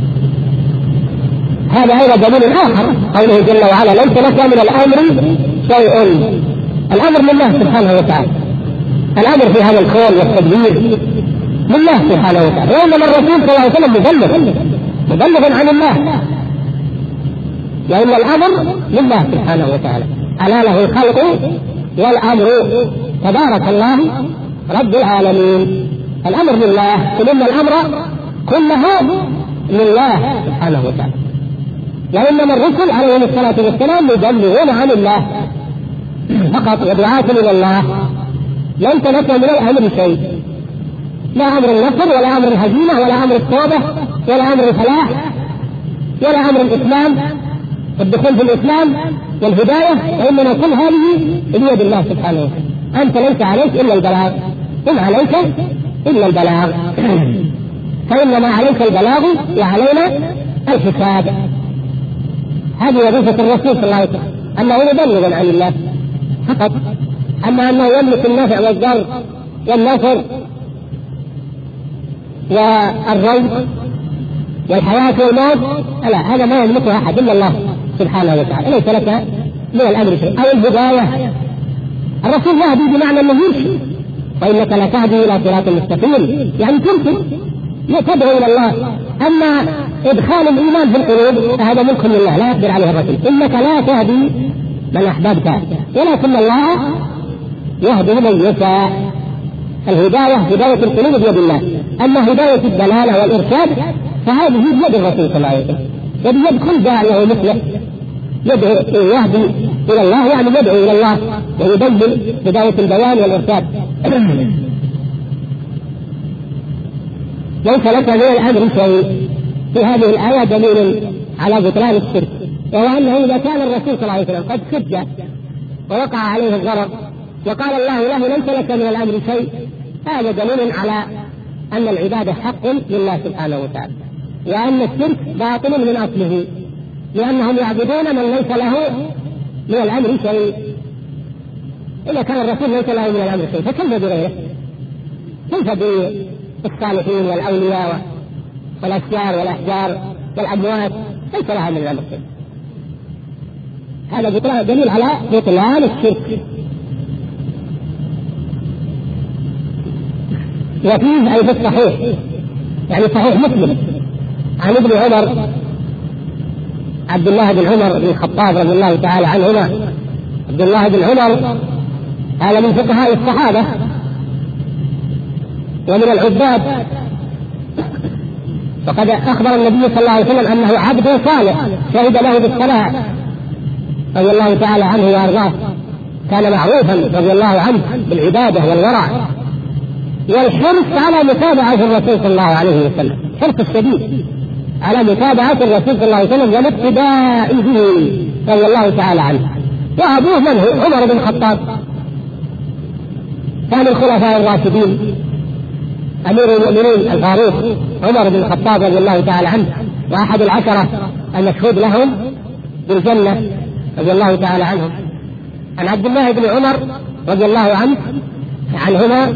هذا أيضا دليل آخر قوله جل وعلا ليس لك من الأمر شيء. الأمر لله سبحانه وتعالى، الأمر في هذا الكون والتدبير لله سبحانه وتعالى، وإنما الرسول صلى الله عليه وسلم مبلغ مبلغ عن الله، لأن الأمر لله سبحانه وتعالى ألا له الخلق والأمر تبارك الله رب العالمين. الأمر لله قل إن الأمر كله لله سبحانه وتعالى، وإنما الرسل عليهم الصلاة والسلام يبلغون عن الله فقط ودعاة إلى الله. ليس لك من الأمر شيء، لا أمر النصر ولا أمر الهزيمة ولا أمر التوبة ولا أمر الفلاح ولا أمر الإسلام الدخول في الإسلام والهداية، وإنما كل هذه بيد الله سبحانه وتعالى. أنت ليس عليك إلا البلاغ، إن عليك إلا البلاغ فإنما عليك البلاغ وعلينا الحساب. هذه وظيفة الرسول صلى الله عليه وسلم أنه يبلغ عن الله فقط. أما أنه يملك النفع والضر والنصر والرزق والحياة والموت لا، هذا ما يملكه أحد إلا الله سبحانه وتعالى. ليس لك من الأمر شيء. أو الهداية، الرسول يهدي بمعنى أنه يرشد وإنك لتهدي إلى صراط مستقيم، يعني تمكن تدعو إلى الله. أما إدخال الإيمان في القلوب فهذا ملك لله لا يقدر عليه الرسول. إنك لا تهدي من أحببت ولكن الله يهدي من يشاء. الهداية هداية القلوب بيد الله، أما هداية الدلالة والإرشاد فهذه بيد الرسول صلى الله عليه وسلم، بيد كل داعية ومثله يدعو يهدي إلى الله، يعني يدعو إلى الله ويبين هداية البيان والإرشاد. ليس لك من الأمر شيء. في هذه الآية دليل على بطلان الشرك، وهو أنه إذا كان الرسول صلى الله عليه وسلم قد شج ووقع عليه الضرر وقال الله له ليس لك من الأمر شيء، هذا دليل على أن العبادة حق لله سبحانه وتعالى، وأن الشرك باطل من أصله، لأنهم يعبدون من ليس له من الأمر شيء. إذا كان الرسول ليس له من الأمر شيء فكيف بغيره؟ كيف بالصالحين والأولياء والأشجار والأحجار والأموات ليس لها من الأمر شيء؟ هذا دليل على بطلان الشرك. وفيه أي في الصحيح، يعني صحيح مسلم، عن ابن عمر عبد الله بن عمر بن الخطاب رضي الله تعالى عنهما. عبد الله بن عمر هذا من فقهاء الصحابة ومن العباد، وقد أخبر النبي صلى الله عليه وسلم أنه عبد صالح شهد له بالصلاة رضي الله تعالى عنه وأرضاه، كان معروفا رضي الله عنه بالعبادة والورع والحرص على متابعة الرسول صلى الله عليه وسلم، حرص الشديد على متابعة الرسول صلى الله عليه وسلم والاقتداء به رضي الله تعالى عنه. وأبوه من هو؟ عمر بن الخطاب، كان الخلفاء الراشدين، أمير المؤمنين الفاروق عمر بن الخطاب رضي الله تعالى عنه، وأحد العشرة المشهود لهم بالجنة رضي الله تعالى عنهم. عن عبد الله بن عمر رضي الله عنه عنهما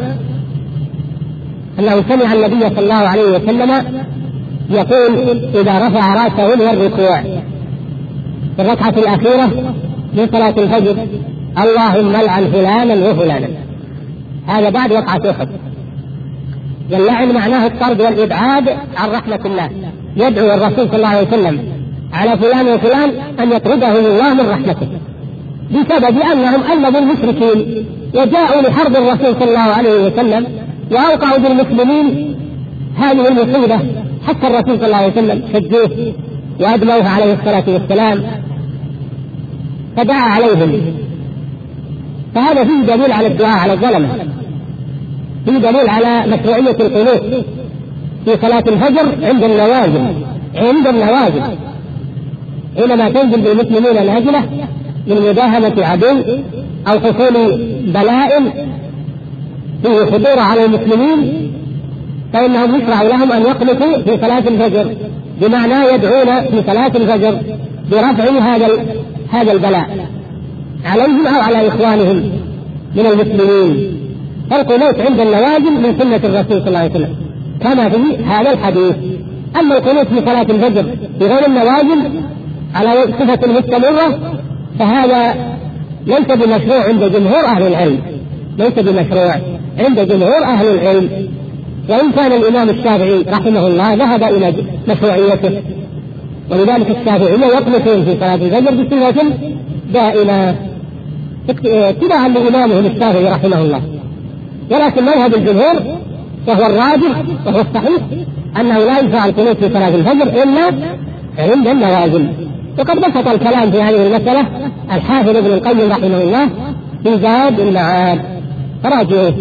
أنه سمع النبي صلى الله عليه وسلم يقول إذا رفع رأسه من الركوع في الركعة الأخيرة من صلاة الفجر اللهم لعن فلانا وفلانا. هذا بعد وقعة أحد. اللعن معناه الطرد والإبعاد عن رحمة الله، يدعو الرسول صلى الله عليه وسلم على فلان وفلان أن يطرده الله من رحمته بسبب أنهم ألموا المشركين وجاءوا لحرب الرسول صلى الله عليه وسلم وأوقعوا بالمسلمين هذه المصيبة، حتى الرسول صلى الله عليه وسلم شجوه وأدموه عليه الصلاة والسلام فدعا عليهم. فهذا فيه دليل على الدعاء على الظلمة، فيه دليل على مشروعية القنوت في صلاة الفجر عند النوازل، عند النوازل حينما تنزل بالمسلمين نازلة من مداهمة عدو أو حصول بلاء فيه خطورة على المسلمين، فإنهم يشرع لهم أن يقنطوا في صلاة الفجر، بمعنى يدعون في صلاة الفجر برفع هذا هذا البلاء عليهم أو على إخوانهم من المسلمين. فالقنوت عند النوازل من سنة الرسول صلى الله عليه وسلم كما في هذا الحديث. أما القنوت في صلاة الفجر في غير النوازل على صفة مستمرة فهذا ليس بمشروع عند جمهور أهل العلم، ليس بمشروع عند جمهور أهل العلم، وإن كان الإمام الشافعي رحمه الله ذهب إلى مشروعيته، ولذلك الشافعية يقنطون في صلاة الفجر بصفة دائمة اتباعا لإمامهم الشافعي رحمه الله. ولكن مذهب الجمهور وهو الراجح وهو الصحيح أنه لا ينفع القنوت في صلاة الفجر إلا عند النوازل. وقد بسط الكلام في هذه المسألة الحافظ ابن القيم رحمه الله في زاد المعاد، فراجعوه.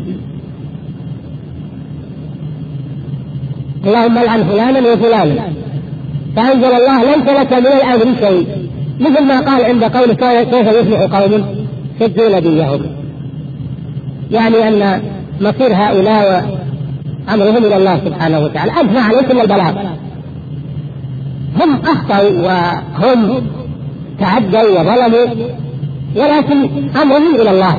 اللهم لعن فلانا وفلانا، فأنزل الله ليس لك من الأمر شيء، مثل ما قال عند قوله كيف يفلح قوم شدوا نبيهم، يعني أن مصير هؤلاء أمرهم إلى الله سبحانه وتعالى. أنت ما عليك إلا البلاغ، هم أخطأوا وهم تعدوا وظلموا، ولكن أمرهم إلى الله،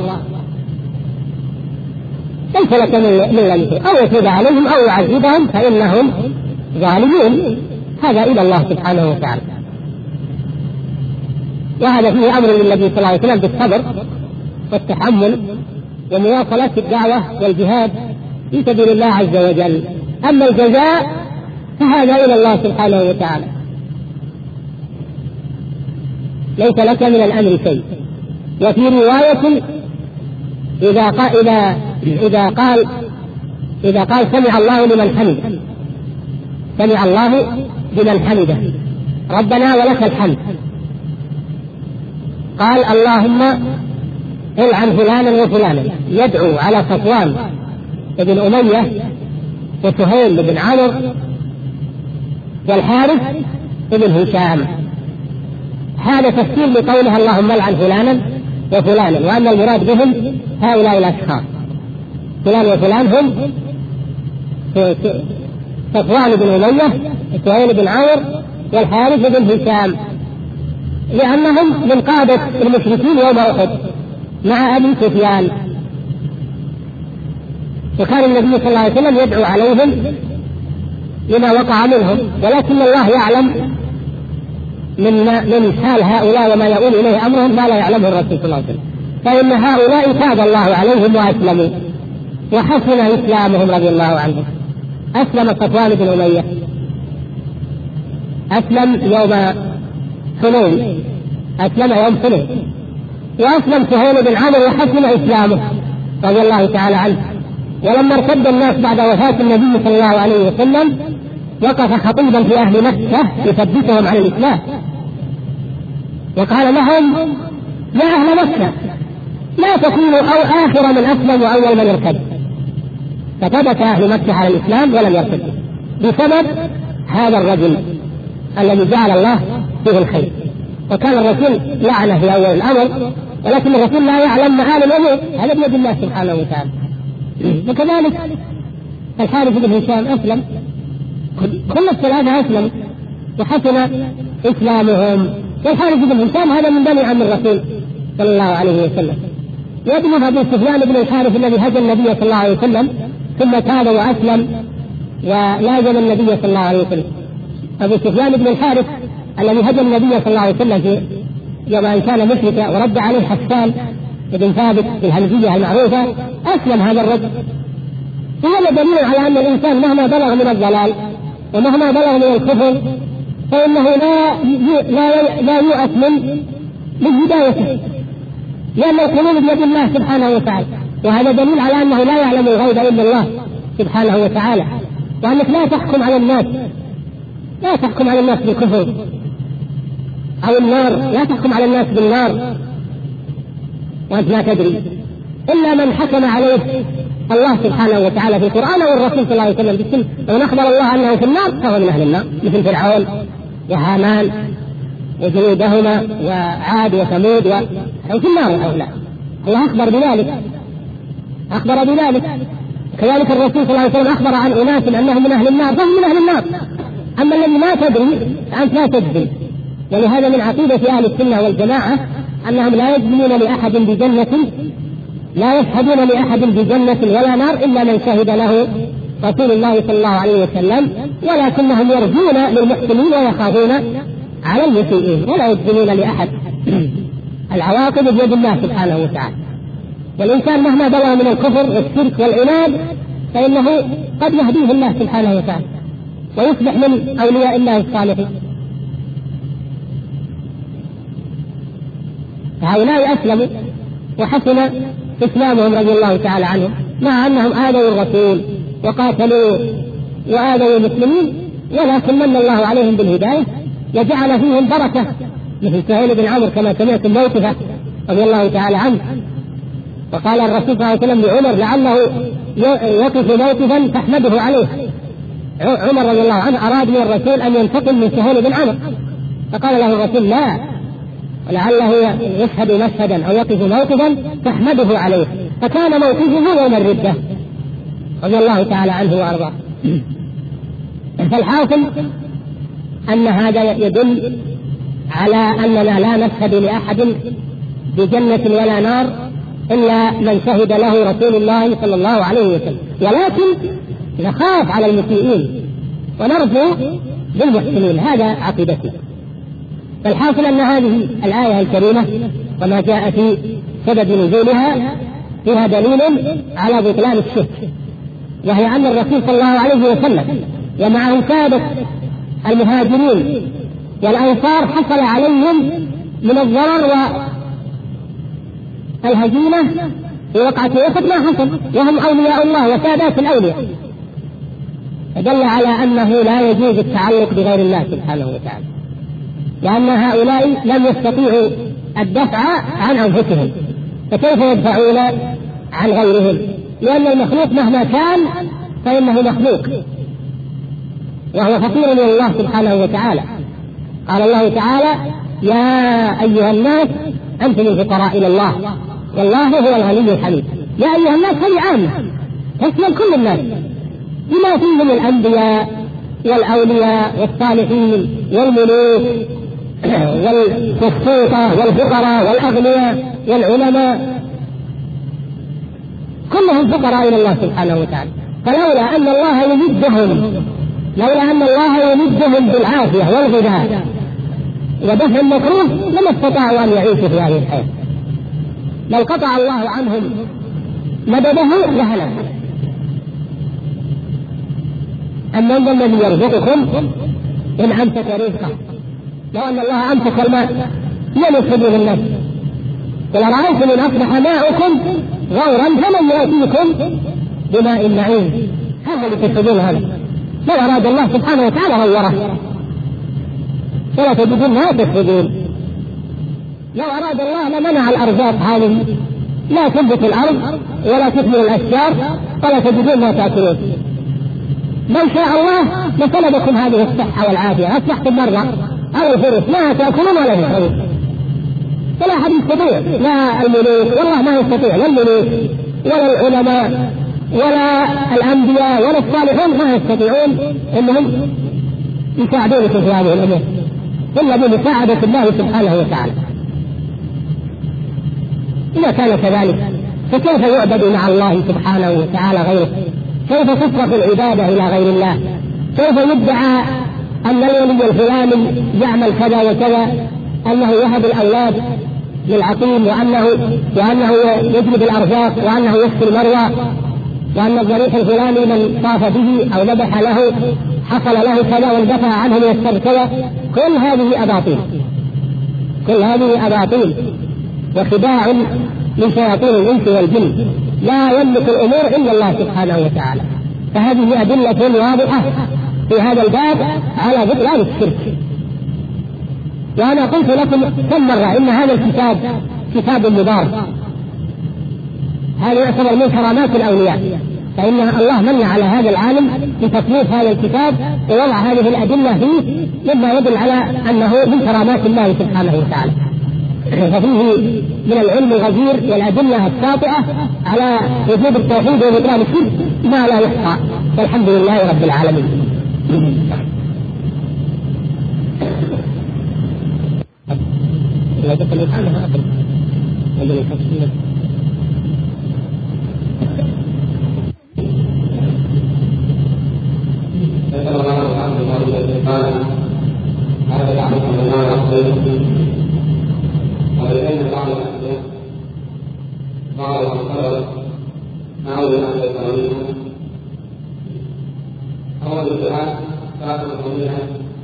ليس لك من الأمر أو يتوب عليهم أو يعذبهم فإنهم ظالمون، هذا إلى الله سبحانه وتعالى. وهذا فيه أمر للنبي صلى الله عليه وسلم بالصبر والتحمل ومواصلة الدعوة والجهاد في سبيل الله عز وجل. أما الجزاء فهذا إلى الله سبحانه وتعالى، ليس لك من الأمر شيء. وفي رواية إذا قال إذا إذا قال إذا قال سمع الله لمن حمده، سمع الله لمن حمده ربنا ولك الحمد، قال اللهم العن فلانا وفلانا، يدعو على صفوان بن أمية وسهيل بن عمرو والحارث بن هشام. هذا تفسير لقولها اللهم العن فلانا وفلانا، وأن المراد بهم هؤلاء الأشخاص، فلان وفلان هم صفوان بن أمية وسهيل بن عمرو والحارث بن هشام، لأنهم من قادة المشركين يوم أحد مع أبي سفيان. وكان النبي صلى الله عليه وسلم يدعو عليهم لما وقع منهم، ولكن الله يعلم من من حال هؤلاء وما يؤول إليه أمرهم ما لا يعلمه الرسول صلى الله عليه وسلم. فإن هؤلاء تاب الله عليهم وأسلموا وحسن إسلامهم رضي الله عنهم. أسلم صفوان بن أمية، أسلم يوم حنين، أسلم يوم حنين، وأسلم سهيل بن عمرو وحسن إسلامه رضي الله تعالى عنه. ولما ارتد الناس بعد وفاة النبي صلى الله عليه وسلم وقف خطيبا في أهل مكة يثبتهم على الإسلام، وقال لهم يا أهل مكة لا تكونوا أو آخر من أسلم وأول من ارتد. فثبت أهل مكة على الإسلام ولم يرتدوا بسبب هذا الرجل الذي جعل الله فيه الخير. وكان الرسول لعنه في أول الأمر، ولكن الرسول لا يعلم معاني الأمور، هذا بيد الله سبحانه وتعالى. وكذلك الحارث بن هشام أسلم، كل الثلاثة أسلموا وحسن إسلامهم. والحارث بن هشام هذا من بني عم الرسول صلى الله عليه وسلم، وابنه أبو سفيان بن الحارث الذي هجى النبي صلى الله عليه وسلم ثم تاب وأسلم ولازم النبي صلى الله عليه وسلم. أبو سفيان بن الحارث الذي هجى النبي صلى الله عليه وسلم في يوم أن كان مشركا ورد عليه حسان بن ثابت في الهمزية المعروفة، أسلم هذا الرجل. وهذا دليل على أن الإنسان مهما بلغ من الضلال ومهما بلغ من الكفر فإنه لا لا لا يؤس من من هدايته، لأن القلوب بيد الله سبحانه وتعالى. وهذا دليل على أنه لا يعلم الغيب إلا الله سبحانه وتعالى، وأنك لا تحكم على الناس، لا تحكم على الناس بالكفر أو النار، لا تحكم على الناس بالنار وأنت لا تدري، إلا من حكم عليه الله سبحانه وتعالى في القرآن والرسول صلى الله عليه وسلم بالسنة. ومن أخبر الله أنه في النار فهو من أهل النار، مثل فرعون وهامان وجنودهما وعاد وثمود وفي النار هؤلاء، الله أخبر بذلك، أخبر بذلك. كذلك الرسول صلى الله عليه وسلم أخبر عن أناس أنهم من أهل النار فهم من أهل النار. أما الذي ما تدري فأنت لا تجزم. ولهذا من عقيدة أهل السنة والجماعة أنهم لا يجزمون لأحد بجنة، لا يشهدون لأحد بجنة ولا نار إلا من شهد له رسول الله صلى الله عليه وسلم، ولكنهم يرجون للمحسنين ويخافون على المسيئين ولا يجزمون لأحد. العواقب بيد الله سبحانه وتعالى. والإنسان مهما بلغ من الكفر والشرك والعناد فإنه قد يهديه الله سبحانه وتعالى ويصبح من أولياء الله الصالحين. هؤلاء أسلموا وحسن إسلامهم رضي الله تعالى عنهم، مع أنهم آذوا الرسول وقاتلوا وآذوا المسلمين، ولكن من الله عليهم بالهداية وجعل فيهم بركة، مثل سهيل بن عمرو كما سمعتم موقفه رضي الله تعالى عنه. وقال الرسول صلى الله عليه وسلم لعمر لعله يقف موقفا تحمده عليه. عمر رضي الله عنه أراد من الرسول أن ينتقم من سهيل بن عمرو، فقال له الرسول لا، ولعله يشهد مشهدا أو يقف موقفا تحمده عليه، فكان موقفه يوم الردة رضي الله تعالى عنه وأرضاه. فالحاصل أن هذا يدل على أننا لا نشهد لأحد بجنة ولا نار إلا من شهد له رسول الله صلى الله عليه وسلم، ولكن نخاف على المسيئين ونرجو بالمحسنين، هذا عقيدتنا. فالحاصل أن هذه الآية الكريمة وما جاء في سبب نزولها فيها دليل على بطلان الشرك، وهي أن الرسول صلى الله عليه وسلم ومعه سادة المهاجرين والأنصار حصل عليهم من الضرر والهزيمة في وقعة أحد ما حصل، وهم أولياء الله وسادات الأولياء، فدل على أنه لا يجوز التعلق بغير الله سبحانه وتعالى، لأن هؤلاء لم يستطيعوا الدفع عن أنفسهم، فكيف يدفعون عن غيرهم؟ لأن المخلوق مهما كان فإنه مخلوق وهو فقير إلى الله سبحانه وتعالى. قال الله تعالى: يا أيها الناس أنتم الفقراء إلى الله والله هو الغني الحميد. يا أيها الناس هذه عامة تشمل كل الناس بما فيهم الأنبياء والأولياء والصالحين والملوك والسلطة والفقراء والأغنياء والعلماء، كلهم فقراء إلى الله سبحانه وتعالى. فلولا أن الله يمدهم لولا أن الله يمدهم بالعافية والغذاء ودفع المكروه لما استطاعوا أن يعيشوا في هذه الحياة. لو قطع الله عنهم مدده لهلك. أما أن الذي يرزقكم إن أمسك رزقه، لو أن الله أمسك الماء ينفذ الناس. قل أرأيتم إن أصبح ماؤكم غورا فمن يأتيكم بماء معين؟ هذا اللي تفسدون هذا. لو أراد الله سبحانه وتعالى غوره ولا تجدون ما تفسدون. لو أراد الله لمنع الأرزاق هذه، لا تنبت الأرض ولا تثمر الأشجار ولا تجدون ما تأكلون. من شاء الله لسلبكم هذه الصحة والعافية، أصبحتم مرة على الفرس لا تأكلون ولا تشربون. فلا أحد يستطيع، لا الملوك والله ما يستطيع، لا الملوك ولا العلماء ولا الأنبياء ولا الصالحون ما يستطيعون أنهم يساعدونكم في هذه الأمور إلا بمساعدة الله سبحانه وتعالى. إذا كان كذلك فكيف يعبد مع الله سبحانه وتعالى غيره؟ كيف تصرف العبادة إلى غير الله؟ كيف يدعى أن الولي الفلاني يعمل كذا وكذا، أنه يهب الأولاد للعقيم، وأنه وأنه يجلب الأرزاق، وأنه يسقي المروى، وأن الضريح الفلاني من طاف به أو ذبح له حصل له كذا واندفع عنه من الشر كذا. كل هذه أباطيل، كل هذه أباطيل وخداع من شياطين الإنس والجن، لا يملك الأمور إلا الله سبحانه وتعالى. فهذه أدلة واضحة في هذا الباب على بطلان الشرك. وأنا قلت لكم كم مرة إن هذا الكتاب كتاب مبارك، هذا يعتبر من كرامات الأولياء، فإن الله من على هذا العالم بتصنيف هذا الكتاب ووضع هذه الأدلة فيه مما يدل على أنه من كرامات الله سبحانه وتعالى. ففيه من العلم الغزير والأدلة الساطعة على وجود التوحيد وبطلان الشرك ما لا يحصى، والحمد لله رب العالمين. ولأن بعض الأحداث بعض الأخبار نعود على الطريق أول الدعاء فاطمة قومها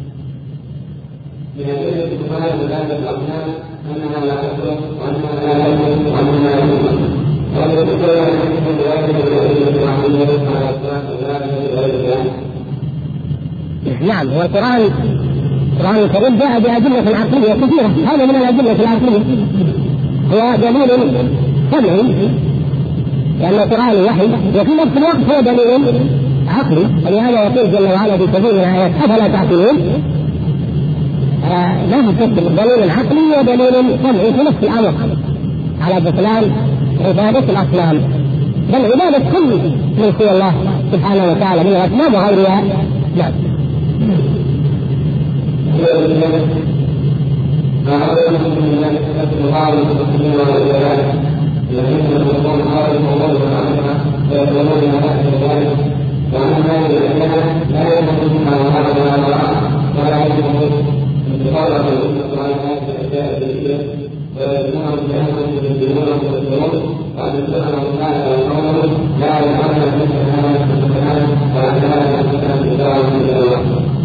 من أدلة الكفار وذلك الأصنام أنها لا تخلق وأنها لا تخلق وأنها لا تخلق وهذا الكفار يحكم بذلك الأدلة العقلية على الصلاة وذلك بغير ذلك. نعم، هو القرآن القرآن الكريم جاء بأدلة عقلية كثيرة، هذا من الأدلة العقلية هو دليل سمعي لأن القرآن وحي، وفي نفس الوقت هو دليل عقلي، ولهذا يقول جل وعلا في كثير من الآيات أفلا تعقلون. لا تفكر دليل عقلي ودليل سمعي في نفس الأمر على بطلان عبادة الأصنام، بل عبادة كل من سوى الله سبحانه وتعالى من الأصنام وغيرها. نعم. ما أردت من الله أن يعارض المسلمين والعباد الذين يقولون عارض الله عنها ويقولون هذا ذلك، وأن هذه الأشياء لا يمكن منها وهذا ولا ولا ولا يمكن انتقال القرآن هذه الأشياء الجديدة ويجعلونهم بأنهم يبدلون ويستكبرون وأن سبحانه وتعالى قوله لا يفعلون مثل هذا مثل هذا وأن لا يفعلون مثل هذا.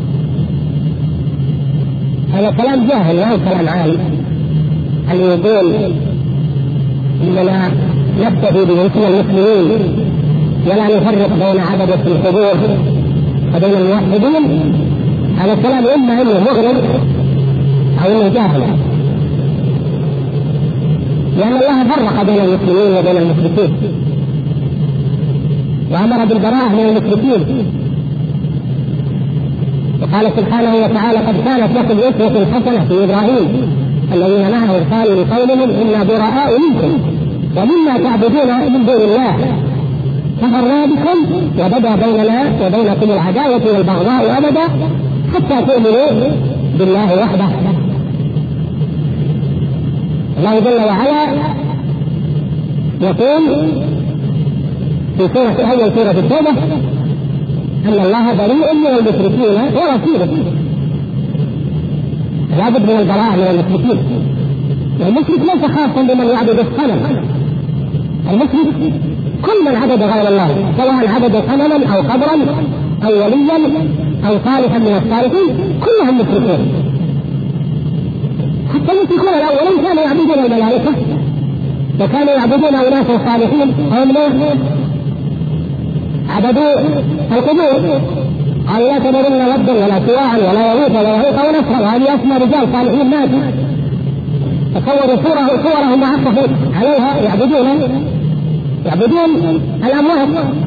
هذا كلام جاهل لا كلام عالم. اللي يقول إننا نبتدي بمثل المسلمين ولا نفرق بين عبدة الحضور وبين الموحدين، هذا كلام إما إنه مغرب أو إنه جاهل، لأن الله فرق بين المسلمين وبين المشركين وأمر بالبراءة من المشركين، وقال سبحانه وتعالى قد كانت لكم أسوة حسنة في إبراهيم الذين معه قالوا لقومهم إنا براء منكم ومما تعبدون من دون الله كفرنا بكم وبدا بيننا وبينكم العداوة والبغضاء أبدا حتى تؤمنوا بالله وحده. الله جل وعلا يقول في سورة أول سورة التوبة أن الله بريء من المشركين ورسوله، لا بد من البراءة من المشركين. المشرك ليس خاصا بمن يعبد الصنم، المشرك كل من عبد غير الله سواء عبد صنما أو قبرا أو وليا أو صالحا من الصالحين كلهم مشركون. حتى المشركون الأولين كانوا يعبدون الملائكة وكانوا يعبدون أناس صالحين هم عبدوا القبور، قال لا تذرن ودا ولا سواعا ولا يغوث ولا يعوق ونسرا، وهذه أسماء رجال صالحين ماتوا تصوروا صورهم صورهم وعكفوا عليها يعبدون يعبدون الأموات.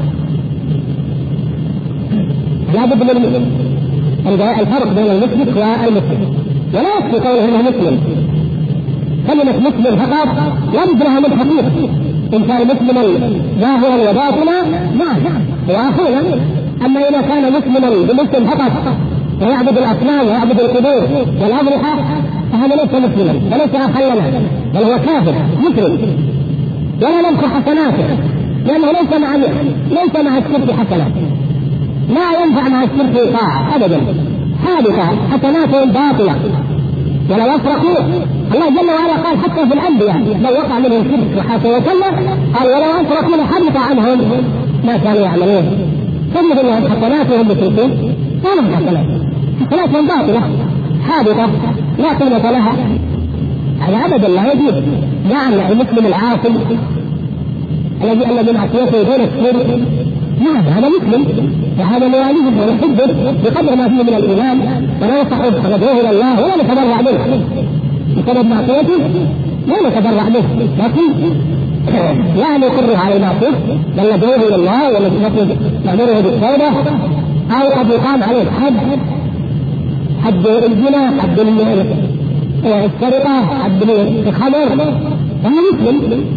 لا بد من الفرق بين المشرك والمسلم، ولا يكفي قوله انه مسلم. كلمة مسلم فقط لا بد لها من حقيقة، إن كان مسلما ظاهرا وباطنا نعم وأخونا، أما إذا كان مسلما بمسلم فقط ويعبد الأصنام ويعبد القبور والأضرحة فهذا ليس مسلما وليس أخا لنا، بل هو كافر مشرك. ولا ننكر حسناته لأنه ليس مع ليس مع الشرك حسنات، لا ينفع مع الشرك طاعة أبدا، حادثة حسناته باطلة. ولو أشركوا الله جل وعلا قال حتى في الأنبياء لو وقع منهم شرك وحاسة وكلا قال ولو أشركوا لحبط عنهم ما كانوا يعملون. ثم إنهم حسناتهم مشركين ما لهم حسنات، حسناتهم باطلة حادثة لا قيمة لها، هذا أبدا لا يجوز. نعم المسلم العاصي الذي الذي معصيته دون الشرك نعم هذا مسلم، وهذا مواليه ونحبه بقدر ما فيه من الإيمان وننصحه وندعوه إلى الله ولا نتبرع منه بسبب معصيته، لا نتبرع منه، لكن لا نقره على المعصية بل ندعوه إلى الله ونأمره بالتوبة، أو قد يقام عليه حد حد الزنا حد السرقة حد الخمر وهو مسلم.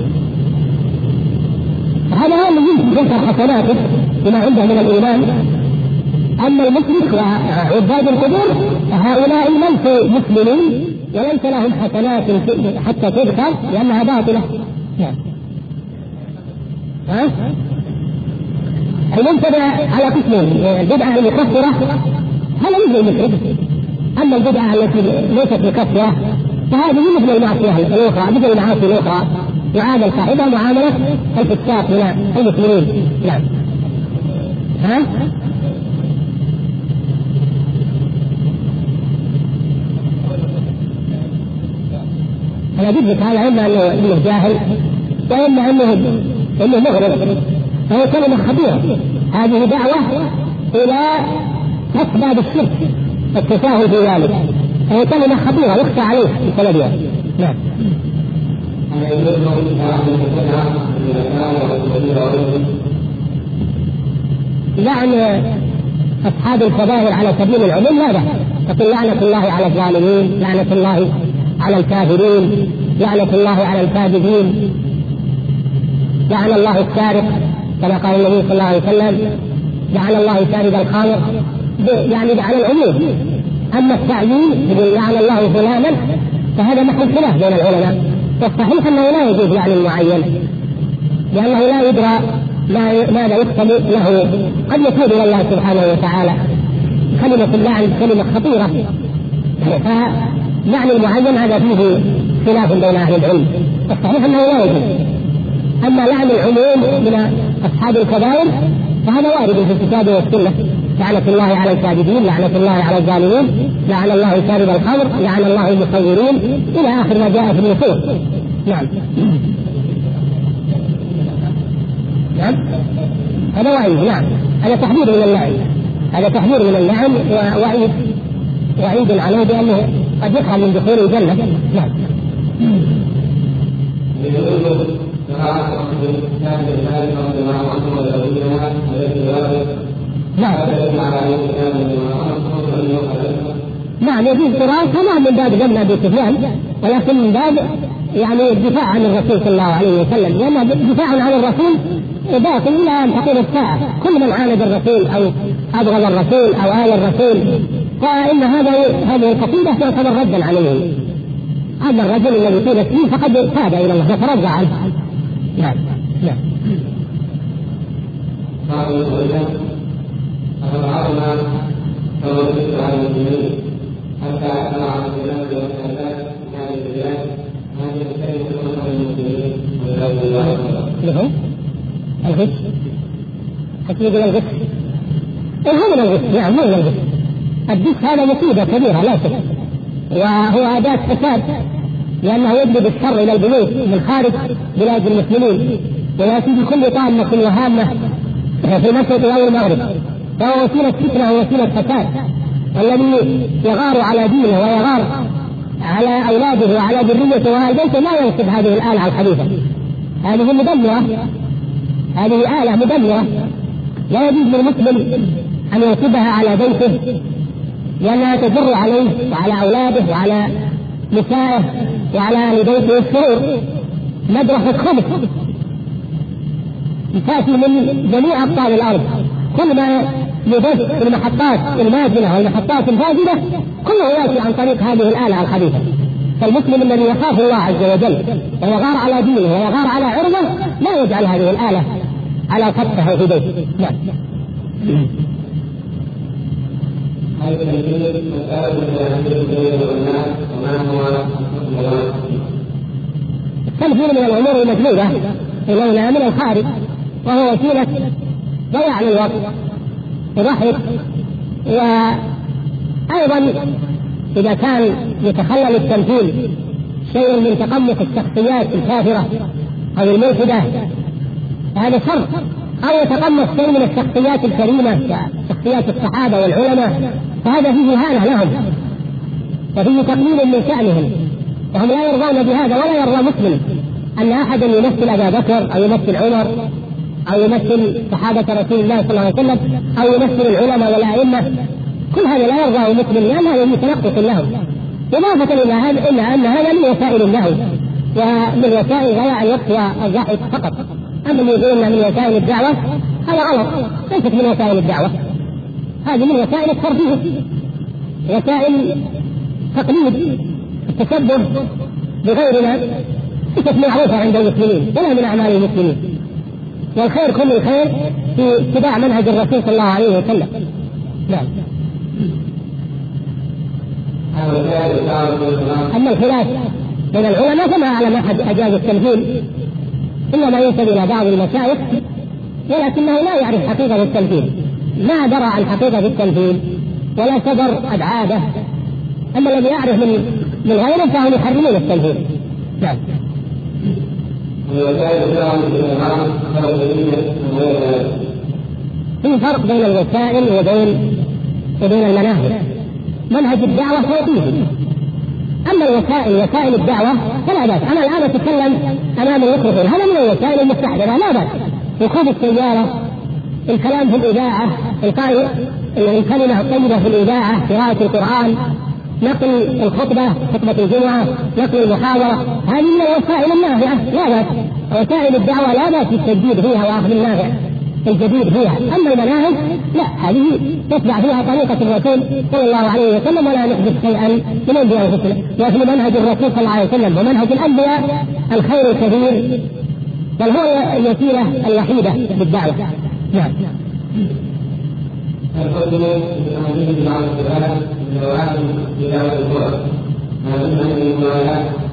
هذا هو الذي يذكر حسناته بما عنده من الإيمان. أما المشرك وعباد القبور هؤلاء ليسوا مسلمين وليس لهم حسنات حتى تذكر لأنها باطلة. ها؟ المنتبه على قسمين، البدعة المكفرة هذا مثل المشرك، أما البدعة التي ليست مكفرة فهذه مثل المعصية الأخرى مثل المعاصي الأخرى يعامل صاحبها معاملة الفساق من المسلمين. نعم. ها؟ أنا جدك هذا إما أنه جاهل وإما أنه إنه مغرب، فهي كلمة خطيرة. هذه دعوة إلى أسباب الشرك التساهل في ذلك، فهي كلمة خطيرة يخشى عليه بسببها. نعم. لعن أصحاب الكبائر على سبيل العموم لا بأس، تقول لعنة الله على الظالمين، لعنة الله على الكافرين، لعنة الله على الكاذبين، لعن الله السارق كما قال النبي صلى الله عليه وسلم، لعن الله سارق الخمر، يعني على العموم. أما التعيين يقول لعن الله فلانا فهذا محل خلاف بين العلماء، والصحيح أنه لا يجوز لعن المعين لأنه لا يدرى ماذا يقتل له، قد يتوب إلى الله سبحانه وتعالى. كلمة اللعن كلمة خطيرة، فلعن المعين هذا فيه خلاف بين أهل العلم، الصحيح أنه لا يجوز. أما لعن العموم من أصحاب الكبائر فهذا وارد في الكتاب والسنة، لعنة الله على الكاذبين، لعنة الله على الظالمين، لعن الله شارب الخمر، لعن الله المصورين، إلى آخر ما جاء في النصوص. نعم نعم هذا وعيد. نعم هذا تحذير من اللعن، هذا تحذير من اللعن ووعيد، وعيد عليه بأنه قد يفهم من دخول الجنة. نعم نعم يجوز قراءتها نعم من باب ذم أبي سفيان، ولكن من باب يعني الدفاع عن الرسول صلى الله عليه وسلم، لأن الدفاع عن الرسول باطل إلى أن تقوم الساعة. كل من عاند الرسول أو أبغض الرسول أو آل الرسول فإن هذا هذه القصيدة تعتبر ردا عليه. أما الرجل الذي قيل فيه فقد تاب إلى الله وترجع عنه. نعم نعم حتى أسمع عن البلاد والسادات كان البلاد هذه الكلمة من المسلمين والعياذ بالله. لهم الغش، حتى يقول الغش، إيه هو من الغش؟ نعم مو من الغش. الغش هذا مصيبة كبيرة لا شك، وهو أداة فساد، لأنه يجلب الشر إلى البيوت من خارج بلاد المسلمين، ويأتي بكل طامة وهامة في المشرق أو المغرب، فهو وسيلة فتنة ووسيلة فساد. الذي يغار على دينه ويغار على أولاده وعلى ذريته وأهل بيته لا ينصب هذه الآلة الحديثة. هذه مدمرة، هذه آلة مدمرة لا يجوز للمسلم أن ينصبها على بيته، لأنها تجر عليه وعلى أولاده وعلى نسائه وعلى أهل بيته السرور. مدرسة خبث تأتي من جميع أبطال الأرض، كل ما يبث في المحطات النازلة والمحطات الفاضلة كله يأتي عن طريق هذه الآلة الحديثة. فالمسلم الذي يخاف الله عز وجل ويغار على دينه ويغار على عرضه لا يجعل هذه الآلة على سطحه في بيته. نعم. التنفير من الأمور المجنونة إلينا من الخارج، وهو وسيلة ضياع للوقت وضحك. وأيضا إذا كان يتخلل التمثيل شيء من تقمص الشخصيات الكافرة أو الملحدة هذا شر، أو يتقمص شيء من الشخصيات الكريمة كشخصيات الصحابة والعلماء فهذا فيه إهانة لهم وفيه تقليل من شأنهم، وهم لا يرضون بهذا. ولا يرضى مسلم أن أحدا يمثل أبا بكر أو يمثل عمر أو يمثل صحابة رسول الله صلى الله عليه وسلم أو يمثل العلماء والأئمة. كل هذا لا يرضاه مسلم، لأن هذا متنقص له، إضافة إلى هذا إلا أن هذا من وسائل اللهو ومن وسائل ضياع الوقت والضحك فقط. أما اللي يقولون من وسائل الدعوة هذا غلط، ليست من وسائل الدعوة، هذه من وسائل الترفيه، وسائل تقليد التشبه بغيرنا، ليست معروفة عند المسلمين ولا من أعمال المسلمين. والخير كل الخير في اتباع منهج الرسول صلى الله عليه وسلم. نعم. أما الخلاف بين العلماء فما أعلم أحد أجاز التمثيل، إنما ينسب إلى بعض المشايخ ولكنه لا يعرف حقيقة التمثيل، ما درى عن حقيقة التمثيل ولا صدر أبعاده. أما الذي يعرف من من غيره فهم يحرمون التمثيل. نعم. في فرق بين الوسائل وبين وبين المناهج. منهج الدعوة توقيفي، أما الوسائل وسائل الدعوة فلا بأس. أنا الآن أتكلم أمام الميكروفون، هذا من الوسائل المستحدثة لا بأس. ركوب السيارة، الكلام في الإذاعة، إلقاء الكلمة الطيبة في الإذاعة، قراءة القرآن، نقل الخطبة، خطبة الجمعة، نقل المحاضرة، هذه من الوسائل النافعة لا بأس. وسائل الدعوة لا بأس بالتجديد فيها وأخذ النافع الجديد فيها. أما المناهج لا، هذه تتبع فيها طريقة الرسول صلى الله عليه وسلم ولا نحدث شيئا من عند أنفسنا. وفي منهج الرسول صلى الله عليه وسلم ومنهج الأنبياء الخير الكثير، بل هو الوسيلة الوحيدة للدعوة. نعم.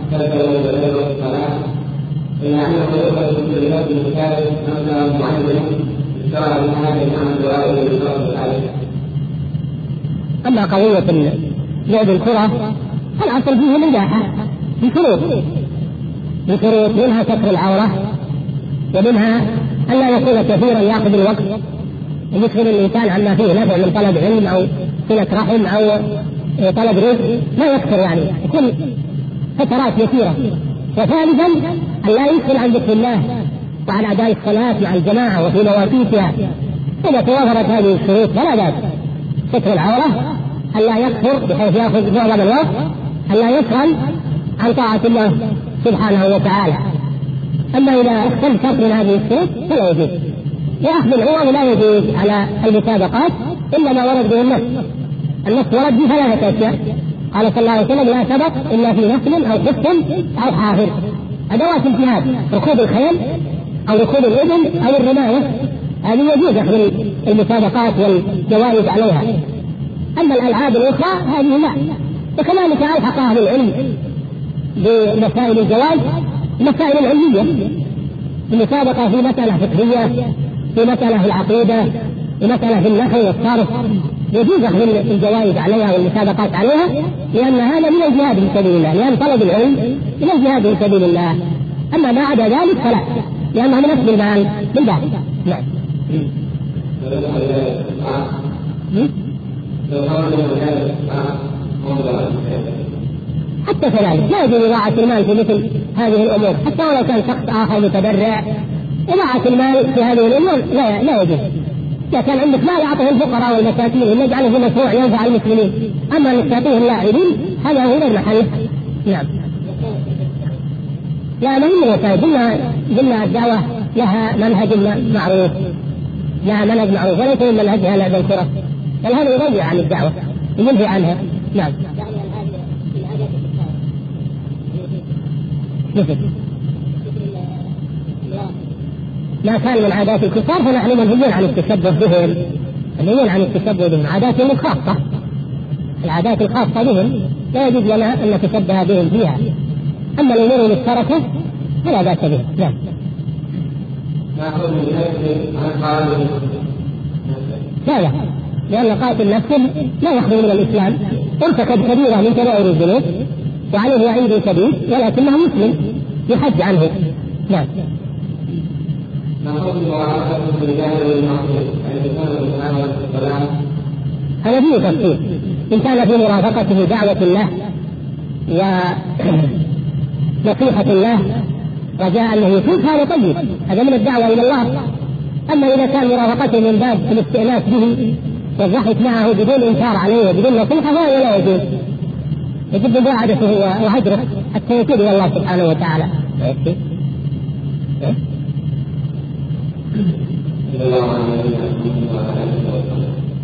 كذا ولا الصلاة فيعني يؤخذ كل ذات المكان مبلغ معين اشترى من هذا المعنى الدعاء للفرض عليه. أما قضية لعب الكرة الأصل فيه الإباحة بشروط بشروط منها ستر العورة ومنها ألا يكون كثيرا يأخذ الوقت يدخل الإنسان عما فيه نفع من طلب علم أو صلة رحم أو طلب رزق ما يكثر يعني يكون فترات يسيرة. وثالثا ألا يدخل عن ذكر الله وعن أداء الصلاة مع الجماعة وفي مواقيتها. إذا توافرت هذه الشروط فلا بأس. ستر العورة ألا يكثر بحيث يأخذ معظم الوقت، ألا يشغل عن طاعة الله سبحانه وتعالى. أما إذا اختلفت من هذه الشروط فلا يجوز. لأخذ العوض لا يجوز على المسابقات إلا ما ورد به النص. النص ورد بثلاثة أشياء، قال صلى الله عليه وسلم لا سبق إلا في نسل أو خف أو حافر. أدوات الجهاد ركوب الخيل أو ركوب الإبل أو الرماية هذه يجوز أخذ المسابقات والجوائز عليها. أما الألعاب الأخرى هذه لا. وكذلك ألحق أهل العلم بمسائل الجواز مسائل العلمية، المسابقة في مسألة فقهية، في مسألة في العقيدة، في مسألة في النحو والصرف يجوز أخذ الجوائز عليها والمسابقات عليها، لأن هذا من الجهاد في سبيل الله، لأن طلب العلم من الجهاد في سبيل الله. أما ما عدا ذلك فلا، لأنه من أصل المال من ذلك. نعم. حتى كذلك لا يجوز إضاعة المال في مثل هذه الأمور، حتى ولو كان شخص آخر متبرع. إضاعة المال في هذه الأمور لا لا يجوز. إذا كان عندك مال أعطه الفقراء والمساكين ونجعله في مشروع ينفع المسلمين، أما أن تعطيه اللاعبين هذا هو غير محله. نعم. لا ما هي وسائل، قلنا قلنا الدعوة لها منهج معروف، لها منهج معروف وليس من منهجها لعب الكرة، بل هذا يضيع عن الدعوة ينهي عنها. نعم. مثل ما كان من عادات الكفار فنحن منهيين عن التشبه بهم، منهيين عن التشبه بهم، عاداتهم الخاصة، العادات الخاصة بهم لا يجوز لنا أن نتشبه بهم فيها. أما الأمور المشتركة فلا بأس بها. نعم. لا لا، لأن قاتل نفسه لا يخرج من الإسلام، ارتكب كبيرة من كبائر الذنوب وعليه وعيد كبير ولكنه مسلم يحج عنه. نعم. هذا فيه تفصيل. إن كان في مرافقته دعوة الله ونصيحة الله رجاء أنه يتوب هذا طيب، هذا من الدعوة إلى الله. أما إذا كان مرافقته من باب الاستئناس به والضحك معه بدون إنكار عليه وبدون نصيحة فهذا لا يجوز، يجب مباعدته وهجره حتى يتوب إلى الله سبحانه وتعالى. الله